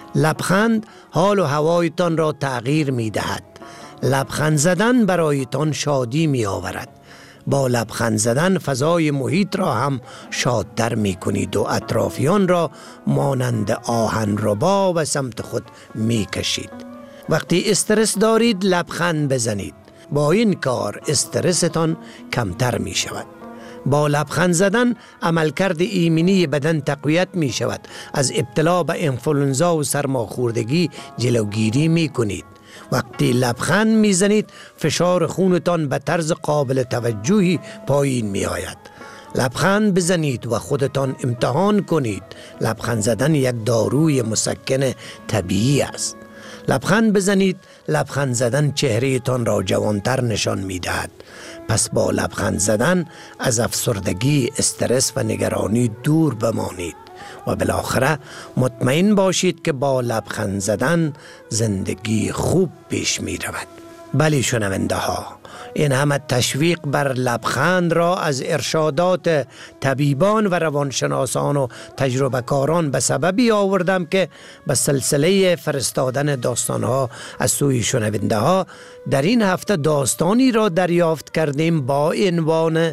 Speaker 20: لبخند حال و هوایتان را تغییر می دهد. لبخند زدن برایتان شادی می آورد. با لبخند زدن فضای محیط را هم شادتر می کنید و اطرافیان را مانند آهن ربا به سمت خود می کشید. وقتی استرس دارید لبخند بزنید. با این کار استرستان کمتر می شود. با لبخند زدن عملکرد ایمنی بدن تقویت می شود. از ابتلا به انفلونزا و سرماخوردگی جلوگیری می کنید. وقتی لبخند می زنید فشار خونتان به طرز قابل توجهی پایین می آید. لبخند بزنید و خودتان امتحان کنید. لبخند زدن یک داروی مسکن طبیعی است. لبخند بزنید. لبخند زدن چهرهتان را جوانتر نشان می دهد. پس با لبخند زدن از افسردگی، استرس و نگرانی دور بمانید و بالاخره مطمئن باشید که با لبخند زدن زندگی خوب پیش می رود. بله شنونده ها، این همه تشویق بر لبخند را از ارشادات طبیبان و روانشناسان و تجربه کاران به سببی آوردم که به سلسله فرستادن داستانها از سوی شنونده ها در این هفته داستانی را دریافت کردیم با عنوان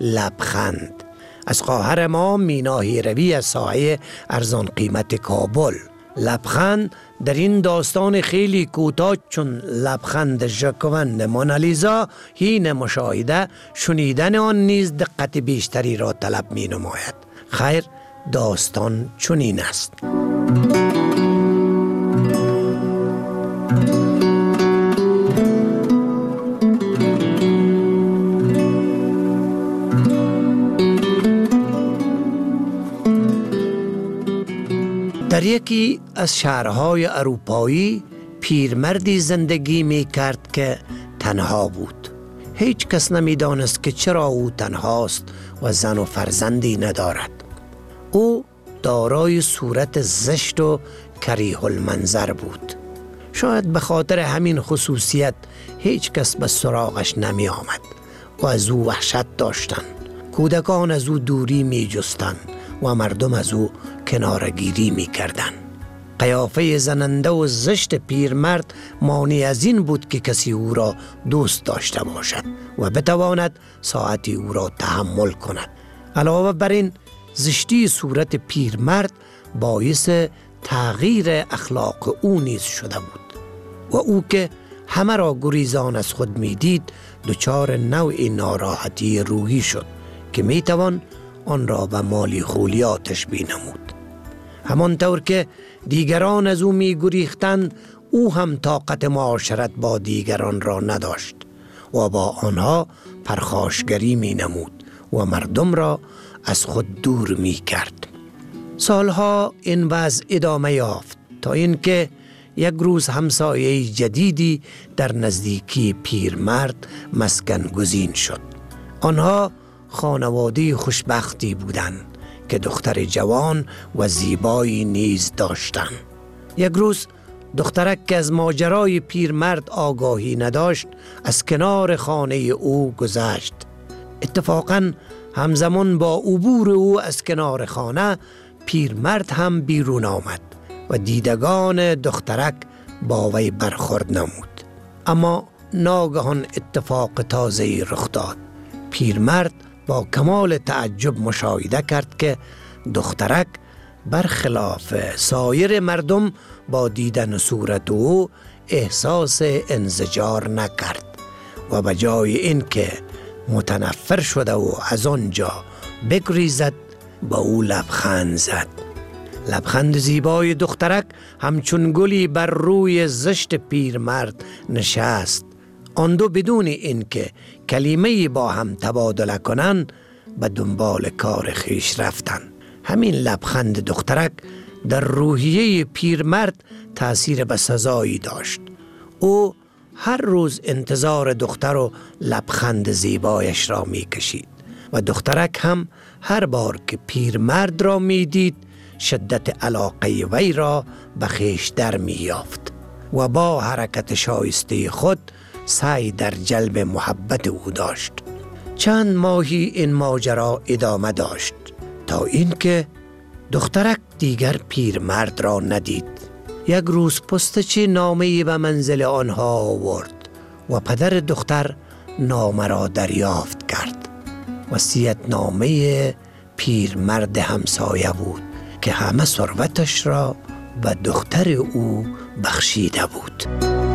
Speaker 20: لبخند از خواهر ما مینا هیروی از ساحه ارزان قیمت کابل. لبخند در این داستان خیلی کوتاه چون لبخند ژاکوند مونالیزا حین مشاهده شنیدن آن نیز دقت بیشتری را طلب می نماید. خیر، داستان چنین است. در یکی از شهرهای اروپایی پیرمردی زندگی می کرد که تنها بود. هیچ کس نمی دانست که چرا او تنهاست و زن و فرزندی ندارد. او دارای صورت زشت و کریه المنظر بود. شاید به خاطر همین خصوصیت هیچ کس به سراغش نمی آمد و از او وحشت داشتند. کودکان از او دوری می جستند و مردم از او کنارگیری می کردند. قیافه زننده و زشت پیرمرد مانع از این بود که کسی او را دوست داشته باشد و بتواند ساعتی او را تحمل کند. علاوه بر این زشتی صورت پیرمرد باعث تغییر اخلاق او نیز شده بود و او که همه را گریزان از خود می دید دچار نوع ناراحتی روحی شد که می توان آن را به مالی خولیا تشبیه نمود. همانطور که دیگران از او می گریختند، او هم طاقت معاشرت با دیگران را نداشت و با آنها پرخاشگری می نمود و مردم را از خود دور می کرد. سالها این وضع ادامه یافت تا اینکه یک روز همسایه جدیدی در نزدیکی پیرمرد مسکن گزین شد. آنها خانواده خوشبختی بودند که دختر جوان و زیبایی نیز داشتند. یک روز دخترک که از ماجرای پیرمرد آگاهی نداشت از کنار خانه او گذشت. اتفاقاً همزمان با عبور او از کنار خانه پیرمرد هم بیرون آمد و دیدگان دخترک با وی برخورد نمود. اما ناگهان اتفاق تازه‌ای رخ داد. پیرمرد با کمال تعجب مشاهده کرد که دخترک برخلاف سایر مردم با دیدن صورت او احساس انزجار نکرد و به جای اینکه متنفر شده و از آنجا بگریزد با او لبخند زد. لبخند زیبای دخترک همچون گلی بر روی زشت پیرمرد نشست. آن دو بدون اینکه کلمه‌ای با هم تبادله کنند به دنبال کار خیش رفتند. همین لبخند دخترک در روحیه پیرمرد تأثیر بسزایی داشت. او هر روز انتظار دختر و لبخند زیبایش را می کشید و دخترک هم هر بار که پیرمرد را می دید شدت علاقه وی را به خویش در می یافت و با حرکت شایسته خود سعی در جلب محبت او داشت. چند ماهی این ماجرا ادامه داشت تا اینکه دخترک دیگر پیرمرد را ندید. یک روز پستچی نامه‌ای به منزل آنها آورد و پدر دختر نامه را دریافت کرد. وصیت نامه پیرمرد همسایه بود که همه ثروتش را به دختر او بخشیده بود.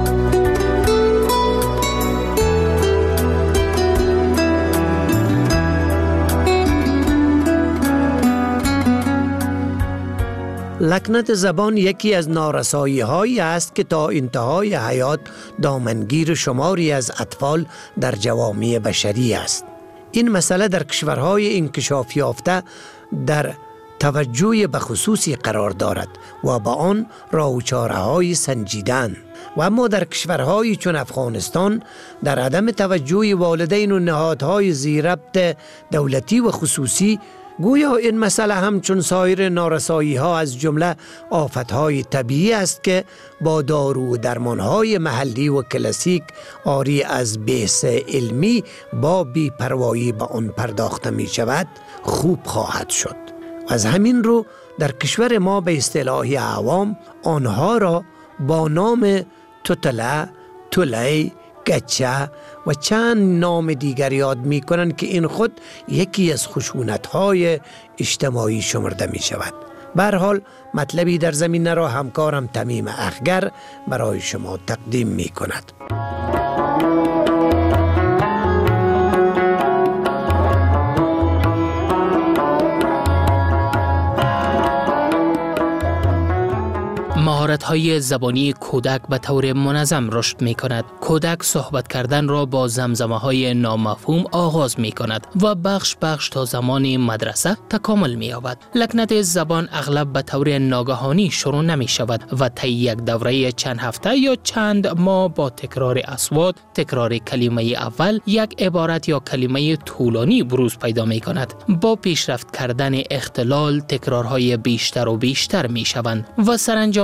Speaker 20: لکنت زبان یکی از نارسایی هایی است که تا انتهای حیات دامنگیر شماری از اطفال در جوامع بشری است. این مسئله در کشورهای انکشاف یافته در توجه به خصوصی قرار دارد و با آن راه و چاره‌های سنجیدن، و اما در کشورهایی چون افغانستان در عدم توجه والدین و نهادهای ذی‌ربط دولتی و خصوصی گویا این مسئله همچون سایر نارسایی ها از جمله آفتهای طبیعی است که با دارو و درمانهای محلی و کلاسیک آری از بیس علمی با بی‌پروایی به آن پرداخته می شود خوب خواهد شد. از همین رو در کشور ما به اصطلاح عوام آنها را با نام توتله، تولی، گچه و چند نام دیگر یاد می کنند که این خود یکی از خشونت‌های اجتماعی شمرده می شود. به هر حال مطلبی در زمینه را همکارم تمیم اخگر برای شما تقدیم می کند.
Speaker 2: مهارت‌های زبانی کودک به طور منظم رشد می‌کند. کودک صحبت کردن را با زمزمه‌های نامفهوم آغاز می‌کند و بخش تا زمان مدرسه تکامل می‌یابد. لکنت زبان اغلب به طور ناگهانی شروع نمی‌شود و طی یک دوره چند هفته یا چند ماه با تکرار اصوات، تکرار کلمه اول، یک عبارت یا کلمه طولانی بروز پیدا می‌کند. با پیشرفت کردن اختلال، تکرارهای بیشتر و بیشتر می‌شوند و سرانجام کودک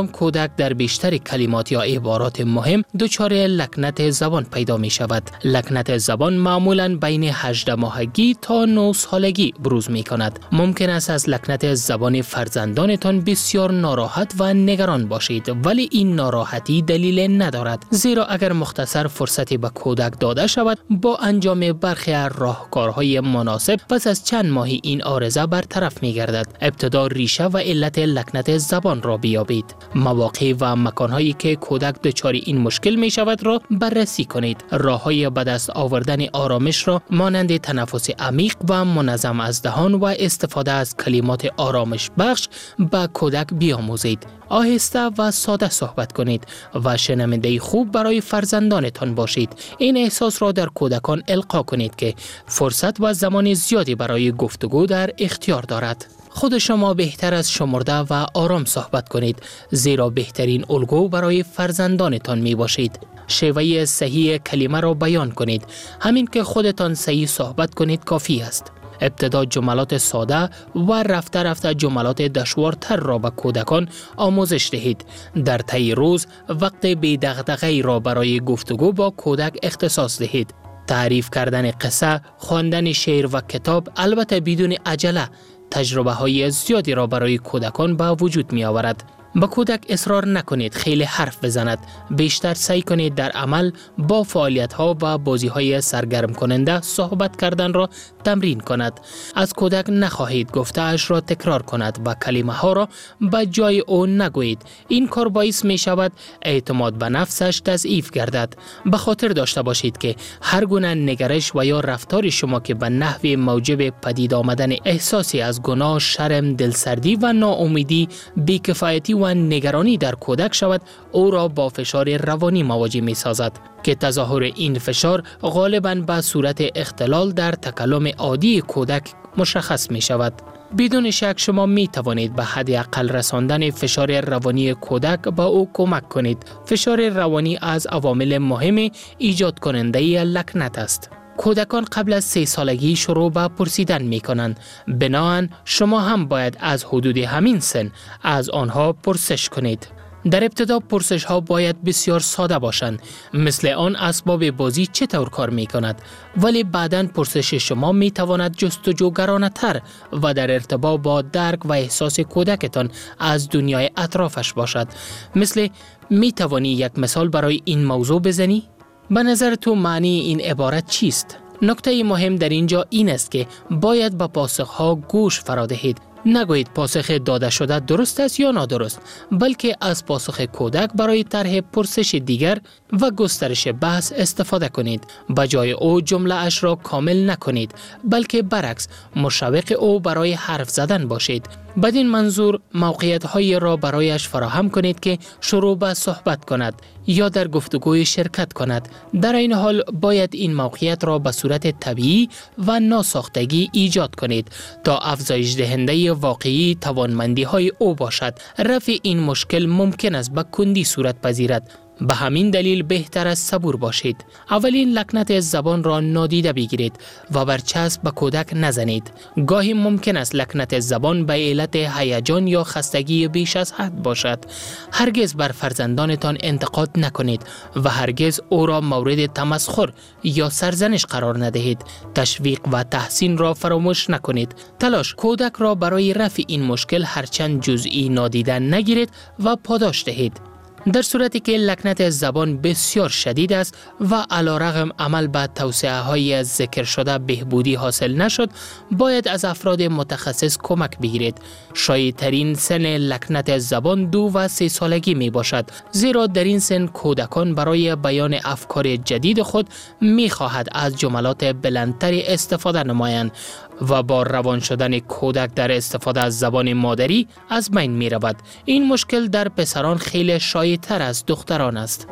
Speaker 2: کودک در بیشتر کلمات یا عبارات مهم دچار لکنت زبان پیدا می شود. لکنت زبان معمولاً بین 18 ماهگی تا 9 سالگی بروز می کند. ممکن است از لکنت زبان فرزندانتان بسیار ناراحت و نگران باشید، ولی این ناراحتی دلیل ندارد، زیرا اگر مختصر فرصتی به کودک داده شود، با انجام برخی راهکارهای مناسب پس از چند ماهی این عارضه برطرف می گردد. ابتدا ریشه و علت لکنت زبان را بیابید. مواقع و مکانهایی که کودک دچار این مشکل می شود را بررسی کنید. راههای به دست آوردن آرامش را مانند تنفس عمیق و منظم از دهان و استفاده از کلمات آرامش بخش به کودک بیاموزید. آهسته و ساده صحبت کنید و شنونده خوب برای فرزندانتان باشید. این احساس را در کودکان القا کنید که فرصت و زمان زیادی برای گفتگو در اختیار دارد. خود شما بهتر از شمرده و آرام صحبت کنید، زیرا بهترین الگو برای فرزندانتان می باشید. شیوه صحیح کلمه را بیان کنید. همین که خودتان صحیح صحبت کنید کافی است. ابتدا جملات ساده و رفته رفته جملات دشوارتر را به کودکان آموزش دهید. در طی روز وقت بی دغدغه‌ای را برای گفتگو با کودک اختصاص دهید. تعریف کردن قصه، خواندن شعر و کتاب، البته بدون عجله، تجربه های زیادی را برای کودکان به وجود می آورد. با کودک اصرار نکنید خیلی حرف بزند. بیشتر سعی کنید در عمل با فعالیت ها و بازی های سرگرم کننده صحبت کردن را تمرین کند. از کودک نخواهید گفته اش را تکرار کند و کلمه ها را به جای او نگویید. این کار باعث می شود اعتماد به نفسش تضعیف گردد. به خاطر داشته باشید که هر گونه نگرش و یا رفتار شما که به نحو موجب پدید آمدن احساسی از گناه، شرم، دلسردی و ناامیدی، بی‌کفایتی و نگرانی در کودک شود، او را با فشار روانی مواجه می سازد که تظاهر این فشار غالباً به صورت اختلال در تکلم عادی کودک مشخص می شود. بدون شک شما می توانید به حد اقل رساندن فشار روانی کودک با او کمک کنید. فشار روانی از عوامل مهم ایجاد کننده لکنت است. کودکان قبل از 3 سالگی شروع به پرسیدن می کنند. بنابراین شما هم باید از حدود همین سن از آنها پرسش کنید. در ابتدا پرسش ها باید بسیار ساده باشند، مثل آن اسباب بازی چطور کار می کند، ولی بعداً پرسش شما می تواند جستجوگرانه تر و در ارتباط با درک و احساس کودکتان از دنیای اطرافش باشد. مثل می توانی یک مثال برای این موضوع بزنی؟ به نظر تو معنی این عبارت چیست؟ نکته مهم در اینجا این است که باید به پاسخها گوش فرا دهید. نگویید پاسخ داده شده درست است یا نادرست، بلکه از پاسخ کودک برای طرح پرسش دیگر و گسترش بحث استفاده کنید. به جای او جمله اش را کامل نکنید، بلکه برعکس مشوق او برای حرف زدن باشید. بدین منظور موقعیت هایی را برایش فراهم کنید که شروع به صحبت کند یا در گفتگوی شرکت کند. در این حال باید این موقعیت را به صورت طبیعی و ناساختگی ایجاد کنید تا افزایش دهنده واقعی توانمندی های او باشد. رفع این مشکل ممکن است به کندی صورت پذیرد. به همین دلیل بهتر است صبور باشید. اولین لکنت زبان را نادیده بگیرید و برچسب به کودک نزنید. گاهی ممکن است لکنت زبان به علت هیجان یا خستگی بیش از حد باشد. هرگز بر فرزندانتان انتقاد نکنید و هرگز او را مورد تمسخر یا سرزنش قرار ندهید. تشویق و تحسین را فراموش نکنید. تلاش کودک را برای رفع این مشکل هرچند جزئی نادیده نگیرید و پاداش دهید. در صورتی که لکنت زبان بسیار شدید است و علیرغم عمل به توصیه های ذکر شده بهبودی حاصل نشد، باید از افراد متخصص کمک بگیرید. شایع‌ترین سن لکنت زبان 2 و 3 سالگی می باشد، زیرا در این سن کودکان برای بیان افکار جدید خود می خواهد از جملات بلندتری استفاده نمایند و با روان شدن کودک در استفاده از زبان مادری از بین می رود. این مشکل در پسران خیلی شایع تر از دختران است.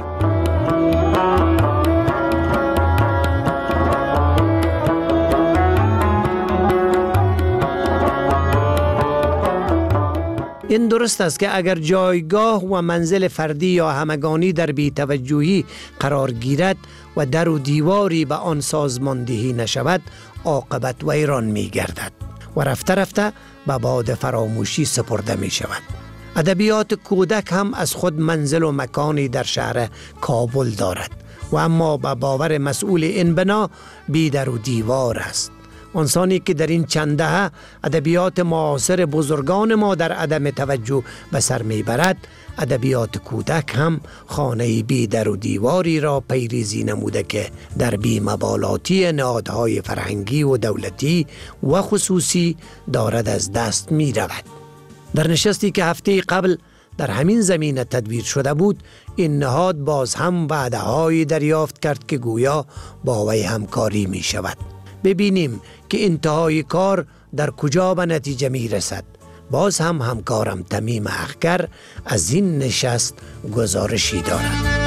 Speaker 20: این درست است که اگر جایگاه و منزل فردی یا همگانی در بی‌توجهی قرار گیرد و در و دیواری به آن سازماندهی نشود، عاقبت ویران می گردد و رفته رفته به باد فراموشی سپرده می شود. ادبیات کودک هم از خود منزل و مکانی در شهر کابل دارد و اما به باور مسئول این بنا بی در و دیوار است. انسانی که در این چند دهه ادبیات معاصر بزرگان ما در عدم توجه به سر میبرد، ادبیات کودک هم خانه بی در و دیواری را پیریزی نموده که در بی‌مبالاتی نهادهای فرهنگی و دولتی و خصوصی دارد از دست می رود. در نشستی که هفته قبل در همین زمینه تدبیر شده بود، این نهاد باز هم وعده‌هایی دریافت کرد که گویا با وی همکاری می شود. ببینیم که انتهای کار در کجا به نتیجه می رسد. باز هم همکارم تمیم اخگر از این نشست گزارشی دارد.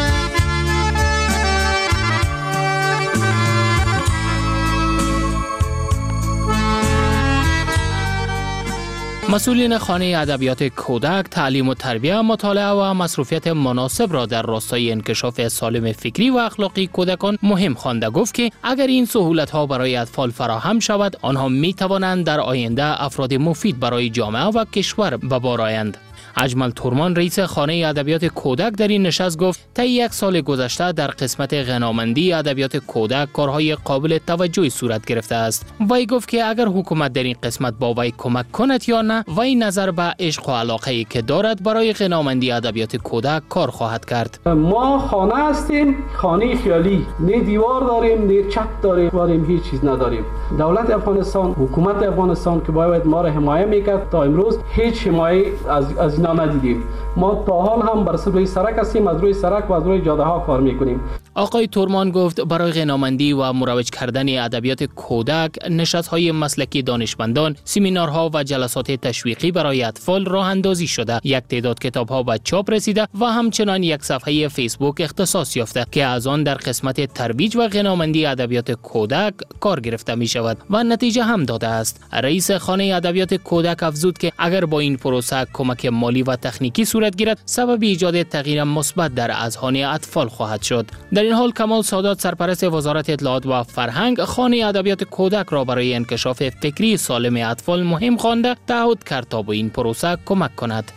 Speaker 2: مسئولین خانه ادبیات کودک تعلیم و تربیت، مطالعه و مصروفیت مناسب را در راستای انکشاف سالم فکری و اخلاقی کودکان مهم خوانده گفت که اگر این سهولت‌ها برای اطفال فراهم شود، آنها می توانند در آینده افراد مفید برای جامعه و کشور به بار آیند. اجمل تورمان رئیس خانه ادبیات کودک در این نشست گفت طی یک سال گذشته در قسمت غنامندی ادبیات کودک کارهای قابل توجهی صورت گرفته است. وی گفت که اگر حکومت در این قسمت با وی کمک کند یا نه، وی نظر به عشق و علاقه‌ای که دارد برای غنامندی ادبیات کودک کار خواهد کرد.
Speaker 4: ما خانه هستیم، خانه خیالی، نه دیوار داریم، نه چت داریم، هیچ چیز نداریم. دولت افغانستان، حکومت افغانستان که باید ما را حمایت میکرد، تا امروز هیچ حمایت از ندیدیم. ما تا حال هم بر روی سرک هستیم، از روی سرک و از روی جاده ها کار میکنیم.
Speaker 2: آقای تورمان گفت برای غنامندی و مروج کردن ادبیات کودک نشست‌های مسلکی دانشمندان، سمینارها و جلسات تشویقی برای اطفال راه اندازی شده. یک تعداد کتاب‌ها به چاپ رسیده و همچنان یک صفحه فیسبوک اختصاص یافته که از آن در قسمت ترویج و غنامندی ادبیات کودک کار گرفته می شود و نتیجه هم داده است. رئیس خانه ادبیات کودک افزود که اگر با این پروسه کمک مالی و تکنیکی صورت گیرد، سبب ایجاد تغییر مثبت در اذهان اطفال خواهد شد. در این حال کمال سادات، سرپرست وزارت اطلاعات و فرهنگ، خانه ادبیات کودک را برای انکشاف فکری سالم اطفال مهم خوانده تعهد کرد تا با این پروسه کمک کند.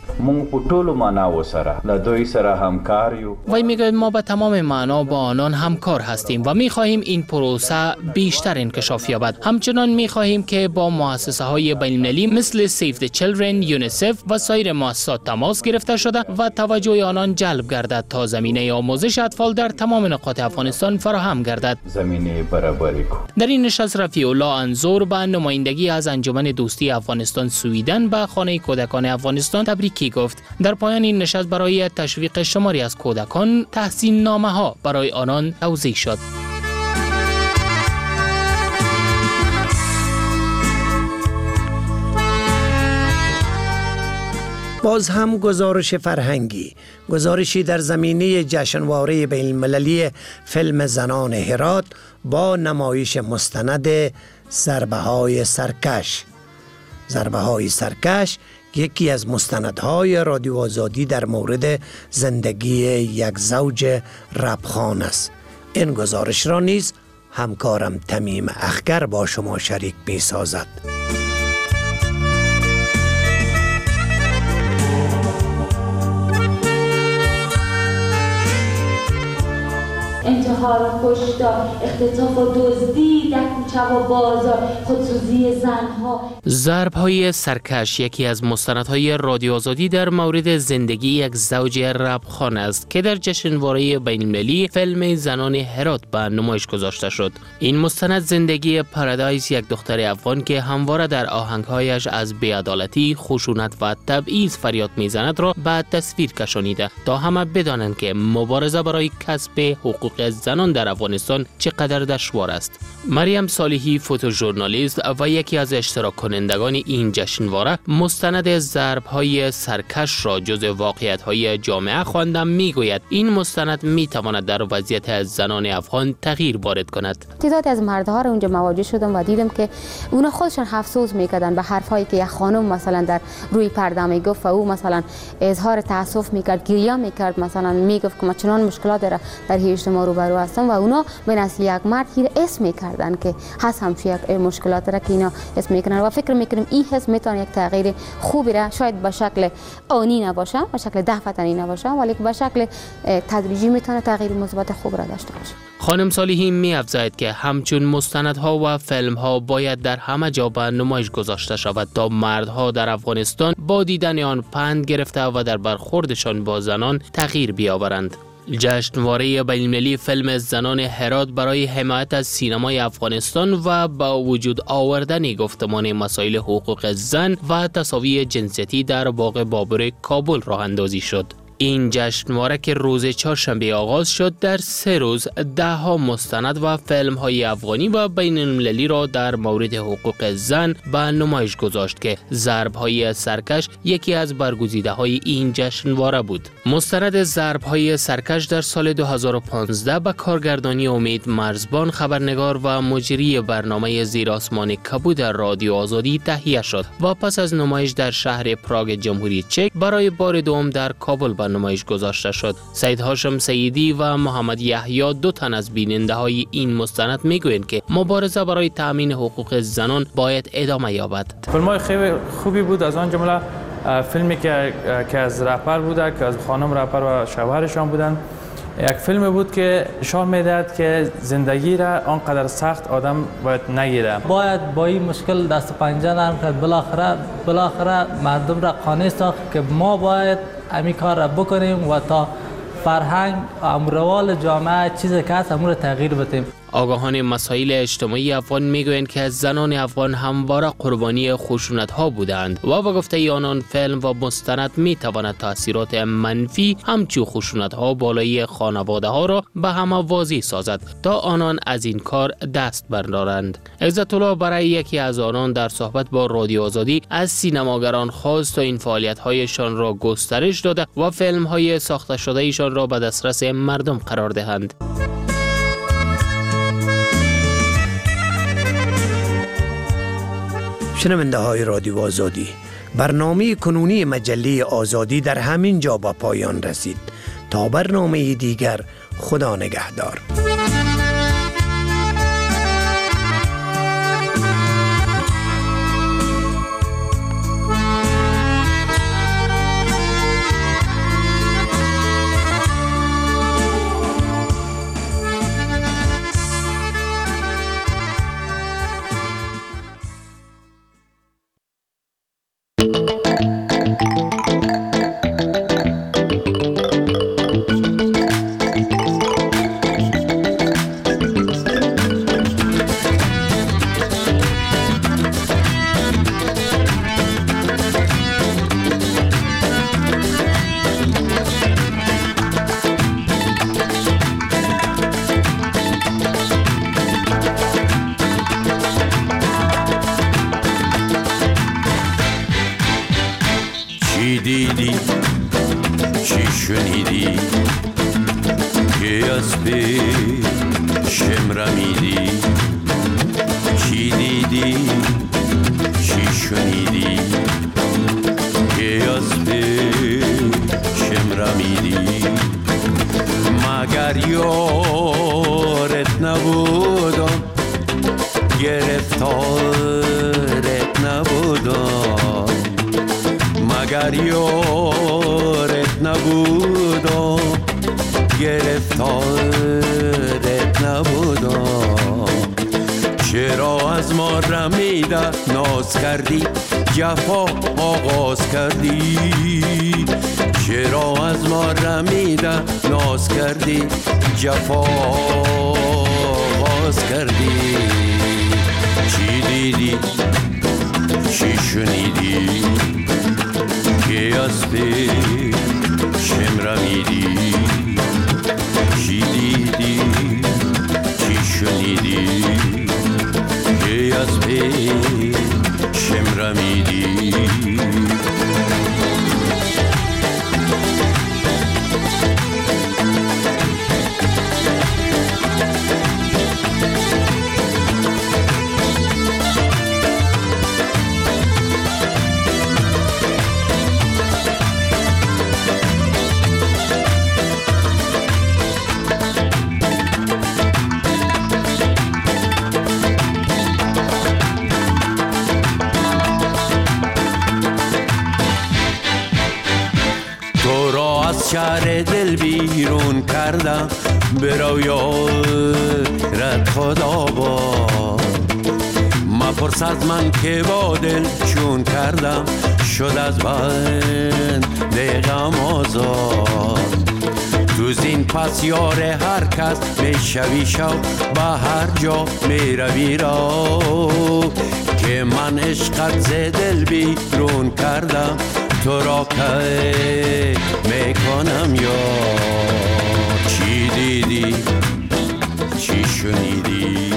Speaker 2: وی میگوید ما به تمام معنا با آنان همکار هستیم و میخواهیم این پروسه بیشتر انکشاف یابد. همچنان میخواهیم که با مؤسسه های بین المللی مثل سیو دی چیلدرن، یونیسف و سایر مؤسسات تماس گرفته شده و توجه آنان جلب گردد تا زمینه آموزش اطفال در تمام نقاط افغانستان فراهم گردد. زمینه برابری کو. در این نشست رفیع الله انظور به نمایندگی از انجمن دوستی افغانستان سویدن به خانه کودکان افغانستان تبریکی گفت. در پایان این نشست برای تشویق شماری از کودکان تحسین نامه ها برای آنان توزیع شد.
Speaker 20: باز هم گزارش فرهنگی، گزارشی در زمینه جشنواره بین المللی فیلم زنان هرات با نمایش مستند ضربه های سرکش. ضربه های سرکش یکی از مستندهای رادیو آزادی در مورد زندگی یک زوج ربخان است. این گزارش را نیز همکارم تمیم اخگر با شما شریک می سازد.
Speaker 5: انتحار کشتار، اختطاف و دزدی در کوچه و بازار، خودسوزی زنها.
Speaker 2: ضرب‌های سرکش یکی از مستندهای رادیو آزادی در مورد زندگی یک زوج ربخان است که در جشنواره بین‌المللی فیلم زنان هرات به نمایش گذاشته شد. این مستند زندگی پارادایس، یک دختر افغان که همواره در آهنگهایش از بی‌عدالتی، خشونت و تبعیض فریاد میزند را به تصویر کشانیده تا همه بدانند که مبارزه برای کسب حقوق زنان در افغانستان چقدر دشوار است. مریم صالحی، فوتوژورنالیست و یکی از اشتراک کنندگان این جشنواره، مستند ضرب‌های سرکش را جزو واقعیت‌های جامعه خواندم میگوید این مستند میتواند در وضعیت زنان افغان تغییر وارد کند.
Speaker 23: تعداد از مردها را اونجا مواجه شدم و دیدم که اونا خودشون افسوس میکردن به حرفایی که یک خانم مثلا در روی پرده میگفت و او مثلا اظهار تاسف میکرد، گریه میکرد، مثلا میگفت که ما چنان مشکلات داره در اجتماع روبرو رو هستن و اونا به نسل یک مرد هیر اسم میکردن که هست همچون یک مشکلات را که اینا اسم میکنن و فکر میکنم این حس میتونه یک تغییر خوبی را شاید به شکل آنی نباشه، به شکل دفعتنی نباشه، ولی به شکل تدریجی میتونه تغییر مثبت خوب را داشته باشه.
Speaker 2: خانم صالحی می‌افزاید که همچون مستندها و فیلم‌ها باید در همه جا به نمایش گذاشته شود تا مردها در افغانستان با دیدن آن پند گرفته و در برخوردشان با زنان تغییر بیاورند. جشنواره بین‌المللی فیلم زنان هرات برای حمایت از سینمای افغانستان و با وجود آوردن گفتمان مسائل حقوق زن و تساوی جنسیتی در باغ بابر کابل راه اندازی شد. این جشنواره که روز چهارشنبه آغاز شد در 3 روز 10 مستند و فیلم های افغانی و بین المللی را در مورد حقوق زن به نمایش گذاشت که ضرب های سرکش یکی از برگزیده های این جشنواره بود. مستند ضرب های سرکش در سال 2015 به کارگردانی امید مرزبان، خبرنگار و مجری برنامه زیر آسمان کبود رادیو آزادی تهیه شد و پس از نمایش در شهر پراگ جمهوری چک برای بار دوم در کابل به نمایش گذاشته شد. سید هاشم سیدی و محمد یحیی 2 تن از بیننده های این مستند میگویند که مبارزه برای تامین حقوق زنان باید ادامه یابد.
Speaker 7: فیلم‌های خیلی خوبی بود، از آن جمله فیلمی که از رهبر بوده که از خانم رهبر و شوهرشان بودن. یک فیلم بود که نشان میداد که زندگی را آنقدر سخت آدم باید نگیره.
Speaker 8: باید با این مشکل دست و پنجه نرم کرد. بالاخره مردم را قانع ساخت که ما باید همین کار را بکنیم و تا فرهنگ امروال جامعه چیزی که هست امور تغییر بدیم.
Speaker 2: آگاهان مسائل اجتماعی افغان میگویند که زنان افغان همواره قربانی خشونت‌ها بودند و با گفته آنان فیلم و مستند میتواند تاثیرات منفی همچون خشونت‌ها بالای خانواده‌ها را به همه واضح سازد تا آنان از این کار دست بردارند. عزت الله برای یکی از آنان در صحبت با رادیو آزادی از سینماگران خواست تا این فعالیت‌هایشان را گسترش داده و فیلم‌های ساخته شده ایشان را به دسترس مردم قرار دهند.
Speaker 20: شنونده های رادیو آزادی، برنامه کنونی مجله آزادی در همین جا به پایان رسید. تا برنامه دیگر، خدا نگهدار.
Speaker 9: دیدی چی شنیدی که از پیشم رمیدی؟ چی دیدی چی شنیدی که از پیشم رمیدی؟ مگر یارت نبودم، گرفتارت نبودم، مگر یارت نبودم، گرفتارت نبودم. چرا از ما رمیده ناز کردی، جفا آغاز کردی؟ چرا از ما رمیده ناز کردی، جفا آغاز کردی؟ چی دیدی چی شنیدی که از پیشم رمیدی؟ چی دیدی چی شنیدی که از پیشم رمیدی؟ از شهر دل بیرون کردم، برو یارت خدا باد. مپرس از من که با دل چون کردم، شد از بند غم آزاد. تو زین پس یار هر کس میشوی شو، به هر جا میروی را، که من عشقت ز دل بیرون کردم، تو را که میکنم یار. چی دیدی چی شنیدی